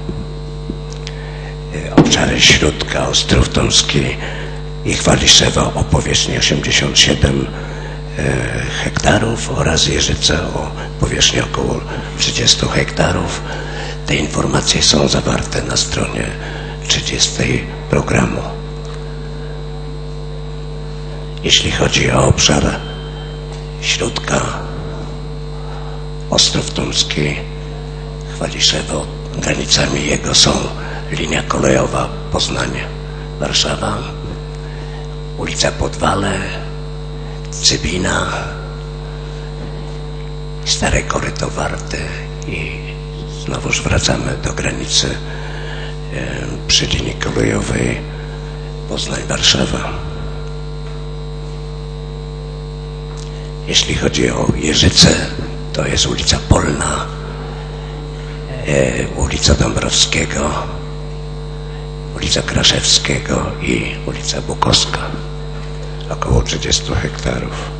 obszary Śródka, Ostrów Tumski i Chwaliszewo o powierzchni osiemdziesiąt siedem hektarów oraz Jeżyce o powierzchni około trzydzieści hektarów. Te informacje są zawarte na stronie trzydziestej programu. Jeśli chodzi o obszar Śródka, Ostrów Tumski, Chwaliszewo, granicami jego są linia kolejowa Poznań-Warszawa, ulica Podwale, Cybina, Stare Koryto Warty i znowuż wracamy do granicy e, przy linii kolejowej Poznań-Warszawa. Jeśli chodzi o Jeżyce, to jest ulica Polna, e, ulica Dąbrowskiego, ulica Kraszewskiego i ulica Bukowska, około trzydzieści hektarów.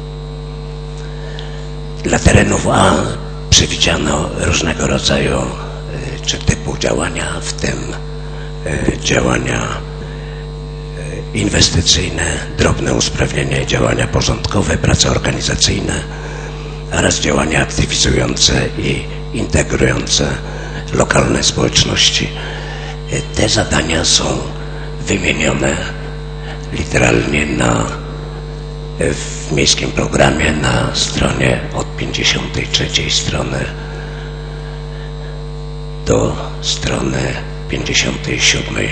Dla terenów A przewidziano różnego rodzaju czy typu działania, w tym działania inwestycyjne, drobne usprawnienie, działania porządkowe, prace organizacyjne oraz działania aktywizujące i integrujące lokalne społeczności. Te zadania są wymienione literalnie na, w miejskim programie na stronie od pięćdziesiątej trzeciej strony do strony pięćdziesiątej siódmej.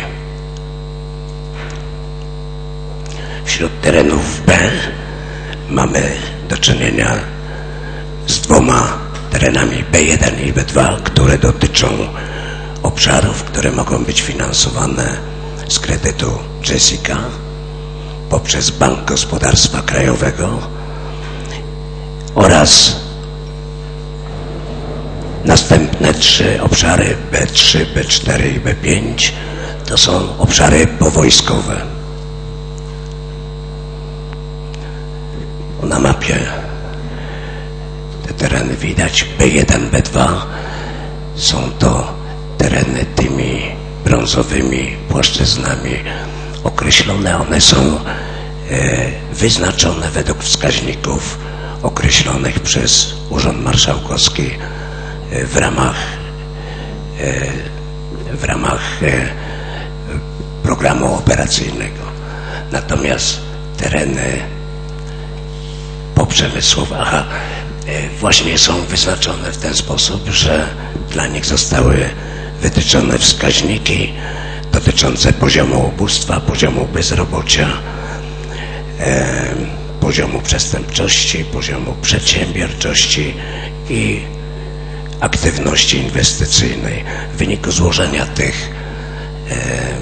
Wśród terenów B mamy do czynienia z dwoma terenami B jeden i B dwa, które dotyczą obszarów, które mogą być finansowane z kredytu Jessica poprzez Bank Gospodarstwa Krajowego oraz następne trzy obszary B trzy, B cztery i B pięć to są obszary powojskowe. Na mapie te tereny widać. B jeden, B dwa są to tereny tymi brązowymi płaszczyznami określone. One są e, wyznaczone według wskaźników określonych przez Urząd Marszałkowski e, w ramach e, w ramach e, programu operacyjnego. Natomiast tereny poprzemysłowe aha, e, właśnie są wyznaczone w ten sposób, że dla nich zostały wytyczone wskaźniki dotyczące poziomu ubóstwa, poziomu bezrobocia, e, poziomu przestępczości, poziomu przedsiębiorczości i aktywności inwestycyjnej. W wyniku złożenia tych, e,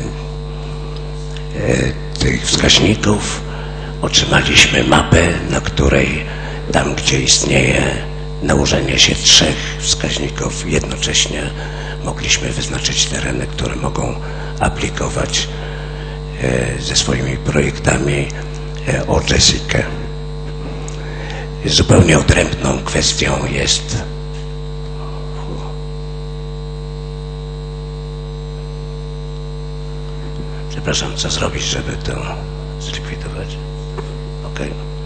e, tych wskaźników otrzymaliśmy mapę, na której tam, gdzie istnieje nałożenie się trzech wskaźników jednocześnie, mogliśmy wyznaczyć tereny, które mogą aplikować e, ze swoimi projektami e, o Jessica. Zupełnie odrębną kwestią jest przepraszam, co zrobić, żeby to zlikwidować? Ok.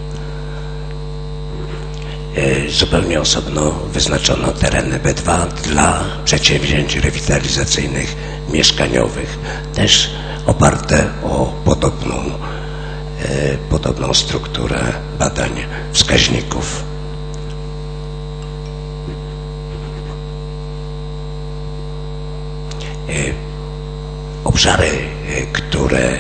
E, zupełnie osobno wyznaczono tereny B dwa dla przedsięwzięć rewitalizacyjnych mieszkaniowych, też oparte o podobną, e, podobną strukturę badań wskaźników. E, obszary, e, które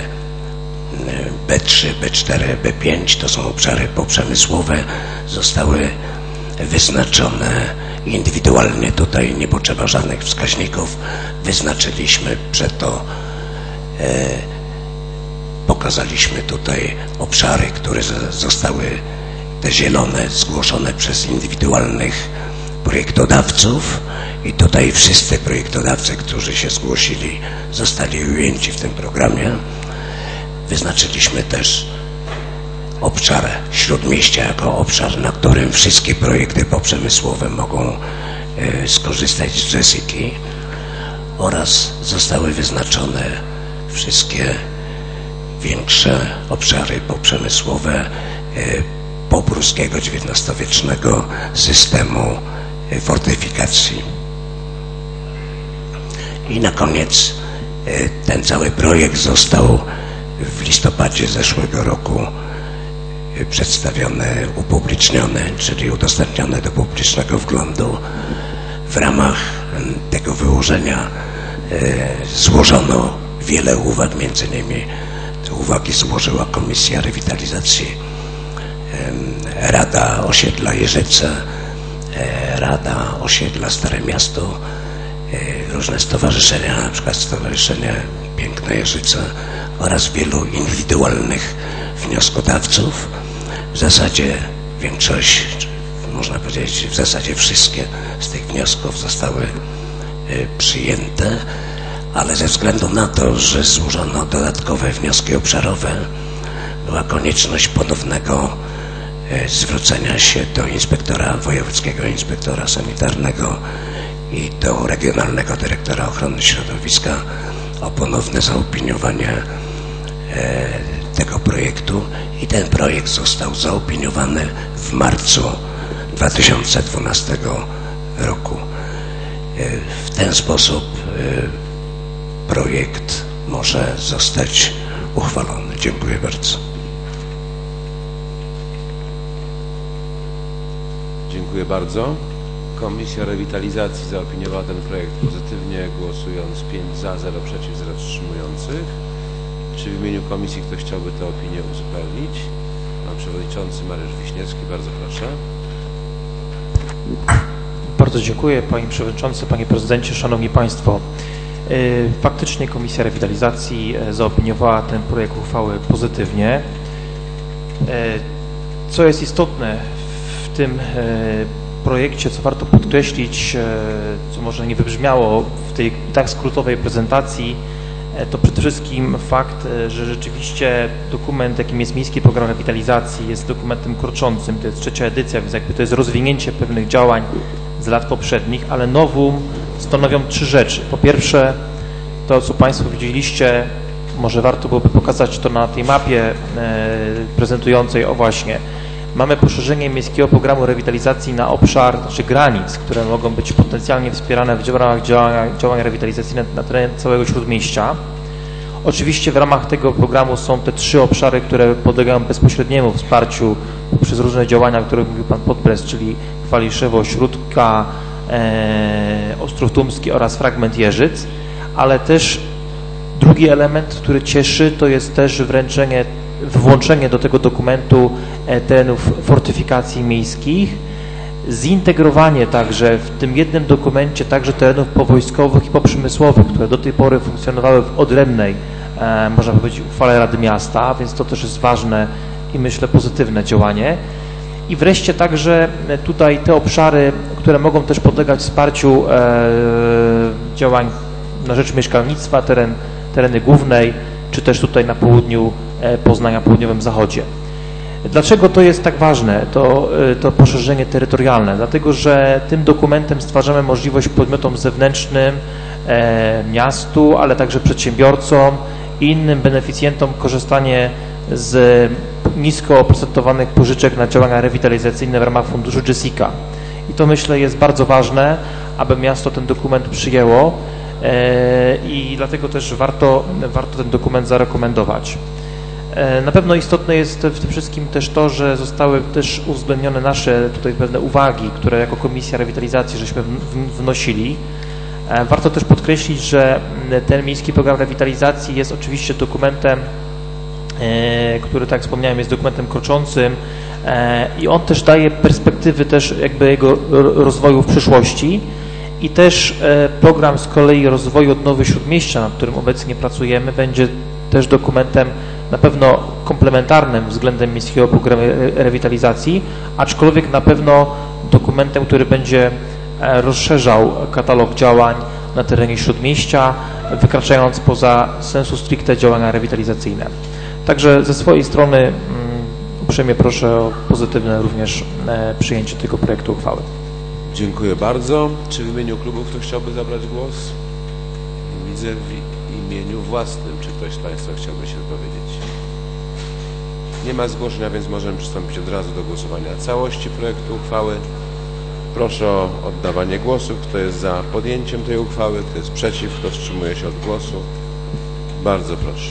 B trzy, B cztery, B pięć to są obszary poprzemysłowe, zostały wyznaczone indywidualnie, tutaj nie potrzeba żadnych wskaźników, wyznaczyliśmy przeto, e, pokazaliśmy tutaj obszary, które zostały te zielone zgłoszone przez indywidualnych projektodawców i tutaj wszyscy projektodawcy, którzy się zgłosili, zostali ujęci w tym programie. Wyznaczyliśmy też obszar Śródmieścia jako obszar, na którym wszystkie projekty poprzemysłowe mogą e, skorzystać z Jessiki oraz zostały wyznaczone wszystkie większe obszary poprzemysłowe e, popruskiego dziewiętnastowiecznego systemu e, fortyfikacji. I na koniec e, ten cały projekt został w listopadzie zeszłego roku przedstawione, upublicznione, czyli udostępnione do publicznego wglądu. W ramach tego wyłożenia e, złożono wiele uwag, między innymi te uwagi złożyła Komisja Rewitalizacji, e, Rada Osiedla Jeżyce, e, Rada Osiedla Stare Miasto, e, różne stowarzyszenia, na przykład Stowarzyszenie Piękne Jeżyce oraz wielu indywidualnych wnioskodawców. W zasadzie większość, można powiedzieć w zasadzie wszystkie z tych wniosków zostały przyjęte, ale ze względu na to, że złożono dodatkowe wnioski obszarowe, była konieczność ponownego zwrócenia się do inspektora, wojewódzkiego inspektora sanitarnego i do regionalnego dyrektora ochrony środowiska o ponowne zaopiniowanie tego projektu i ten projekt został zaopiniowany w marcu dwa tysiące dwunastego roku. W ten sposób projekt może zostać uchwalony. Dziękuję bardzo. Dziękuję bardzo. Komisja Rewitalizacji zaopiniowała ten projekt pozytywnie, głosując pięć za, zero przeciw, zero wstrzymujących. Czy w imieniu komisji ktoś chciałby tę opinię uzupełnić? Pan przewodniczący Mariusz Wiśniewski, bardzo proszę. Bardzo dziękuję Panie Przewodniczący, Panie Prezydencie, Szanowni Państwo. Faktycznie Komisja Rewitalizacji zaopiniowała ten projekt uchwały pozytywnie. Co jest istotne w tym projekcie, co warto podkreślić, co może nie wybrzmiało w tej tak skrótowej prezentacji, to przede wszystkim fakt, że rzeczywiście dokument, jakim jest Miejski Program Rewitalizacji, jest dokumentem kroczącym, to jest trzecia edycja, więc jakby to jest rozwinięcie pewnych działań z lat poprzednich, ale nowum stanowią trzy rzeczy. Po pierwsze, to co Państwo widzieliście, może warto byłoby pokazać to na tej mapie prezentującej, o właśnie, mamy poszerzenie Miejskiego Programu Rewitalizacji na obszar, znaczy granic, które mogą być potencjalnie wspierane w ramach działań, działań rewitalizacyjnych na terenie całego Śródmieścia. Oczywiście w ramach tego programu są te trzy obszary, które podlegają bezpośredniemu wsparciu przez różne działania, o których mówił Pan Podpres, czyli Kwaliszewo, Śródka, e, Ostrów Tumski oraz fragment Jeżyc, ale też drugi element, który cieszy, to jest też wręczenie włączenie do tego dokumentu terenów fortyfikacji miejskich, zintegrowanie także w tym jednym dokumencie także terenów powojskowych i poprzemysłowych, które do tej pory funkcjonowały w odrębnej, e, można powiedzieć, uchwale Rady Miasta, więc to też jest ważne i myślę pozytywne działanie. I wreszcie także tutaj te obszary, które mogą też podlegać wsparciu e, działań na rzecz mieszkalnictwa, teren, tereny głównej, czy też tutaj na południu Poznania, południowym zachodzie. Dlaczego to jest tak ważne, to, to poszerzenie terytorialne? Dlatego, że tym dokumentem stwarzamy możliwość podmiotom zewnętrznym, e, miastu, ale także przedsiębiorcom i innym beneficjentom korzystanie z nisko oprocentowanych pożyczek na działania rewitalizacyjne w ramach funduszu Jessica. I to myślę jest bardzo ważne, aby miasto ten dokument przyjęło e, i dlatego też warto, warto ten dokument zarekomendować. Na pewno istotne jest w tym wszystkim też to, że zostały też uwzględnione nasze tutaj pewne uwagi, które jako Komisja Rewitalizacji żeśmy wnosili. Warto też podkreślić, że ten Miejski Program Rewitalizacji jest oczywiście dokumentem, który, tak jak wspomniałem, jest dokumentem kroczącym, i on też daje perspektywy też jakby jego rozwoju w przyszłości i też program z kolei rozwoju odnowy Śródmieścia, nad którym obecnie pracujemy, będzie też dokumentem na pewno komplementarnym względem miejskiego programu rewitalizacji, aczkolwiek na pewno dokumentem, który będzie rozszerzał katalog działań na terenie Śródmieścia, wykraczając poza sensu stricte działania rewitalizacyjne. Także ze swojej strony uprzejmie proszę o pozytywne również przyjęcie tego projektu uchwały. Dziękuję bardzo. Czy w imieniu klubu ktoś chciałby zabrać głos? Widzę w imieniu własnym. Czy ktoś z Państwa chciałby się wypowiedzieć? Nie ma zgłoszenia, więc możemy przystąpić od razu do głosowania całości projektu uchwały. Proszę o oddawanie głosu. Kto jest za podjęciem tej uchwały? Kto jest przeciw? Kto wstrzymuje się od głosu? Bardzo proszę.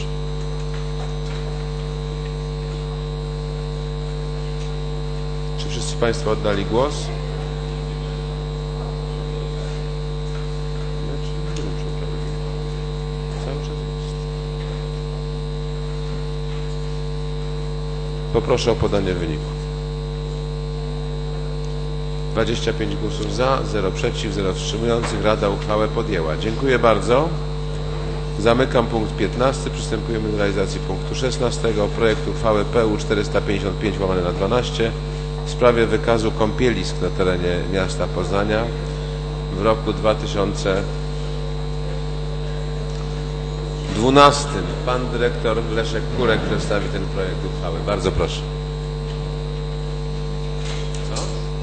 Czy wszyscy Państwo oddali głos? Poproszę o podanie wyniku. dwadzieścia pięć głosów za, zero przeciw, zero wstrzymujących. Rada uchwałę podjęła. Dziękuję bardzo. Zamykam punkt piętnasty. Przystępujemy do realizacji punktu szesnastego. Projekt uchwały P U czterysta pięćdziesiąt pięć łamane na dwanaście w sprawie wykazu kąpielisk na terenie miasta Poznania w roku dwa tysiące dwunastym. Pan dyrektor Leszek Kurek przedstawi ten projekt uchwały. Bardzo proszę. Co?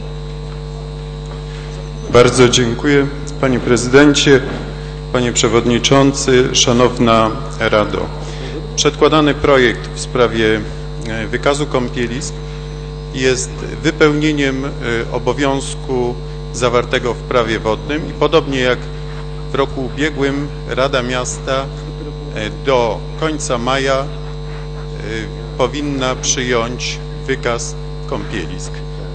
Bardzo dziękuję. Panie Prezydencie, Panie Przewodniczący, Szanowna Rado. Przedkładany projekt w sprawie wykazu kąpielisk jest wypełnieniem obowiązku zawartego w prawie wodnym i podobnie jak w roku ubiegłym Rada Miasta do końca maja powinna przyjąć wykaz kąpielisk.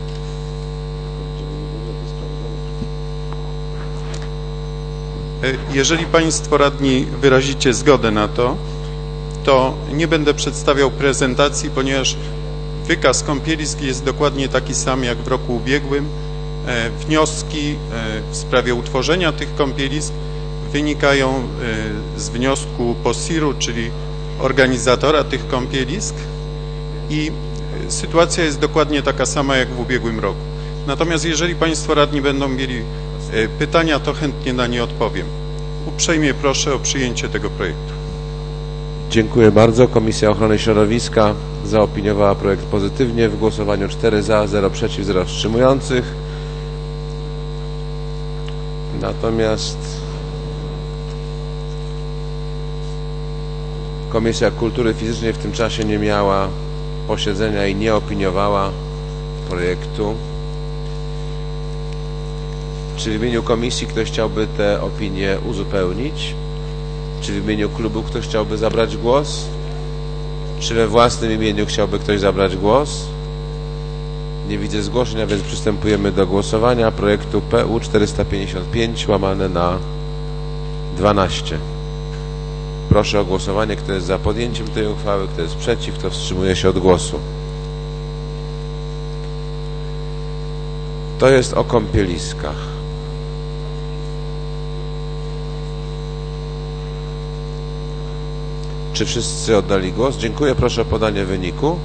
Jeżeli Państwo radni wyrazicie zgodę na to, to nie będę przedstawiał prezentacji, ponieważ wykaz kąpielisk jest dokładnie taki sam jak w roku ubiegłym. Wnioski w sprawie utworzenia tych kąpielisk wynikają z wniosku POSIR-u, czyli organizatora tych kąpielisk i sytuacja jest dokładnie taka sama jak w ubiegłym roku. Natomiast jeżeli Państwo radni będą mieli pytania, to chętnie na nie odpowiem. Uprzejmie proszę o przyjęcie tego projektu. Dziękuję bardzo. Komisja Ochrony Środowiska zaopiniowała projekt pozytywnie w głosowaniu cztery za, zero przeciw, zero wstrzymujących. Natomiast Komisja Kultury Fizycznej w tym czasie nie miała posiedzenia i nie opiniowała projektu. Czy w imieniu komisji ktoś chciałby te opinie uzupełnić? Czy w imieniu klubu ktoś chciałby zabrać głos? Czy we własnym imieniu chciałby ktoś zabrać głos? Nie widzę zgłoszenia, więc przystępujemy do głosowania projektu P U czterysta pięćdziesiąt pięć łamane na dwanaście. Proszę o głosowanie, kto jest za podjęciem tej uchwały, kto jest przeciw, kto wstrzymuje się od głosu. To jest o kąpieliskach. Czy wszyscy oddali głos? Dziękuję. Proszę o podanie wyniku.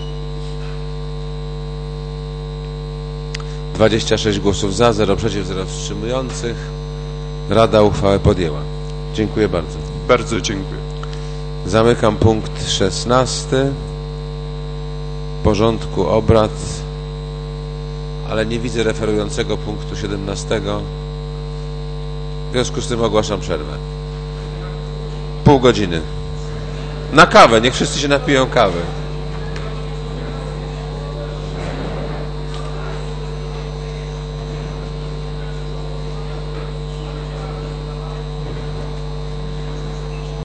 dwadzieścia sześć głosów za, zero przeciw, zero wstrzymujących. Rada uchwałę podjęła. Dziękuję bardzo. Bardzo dziękuję. Zamykam punkt szesnasty porządku obrad, ale nie widzę referującego punktu siedemnastego. W związku z tym ogłaszam przerwę. Pół godziny. Na kawę, niech wszyscy się napiją kawy.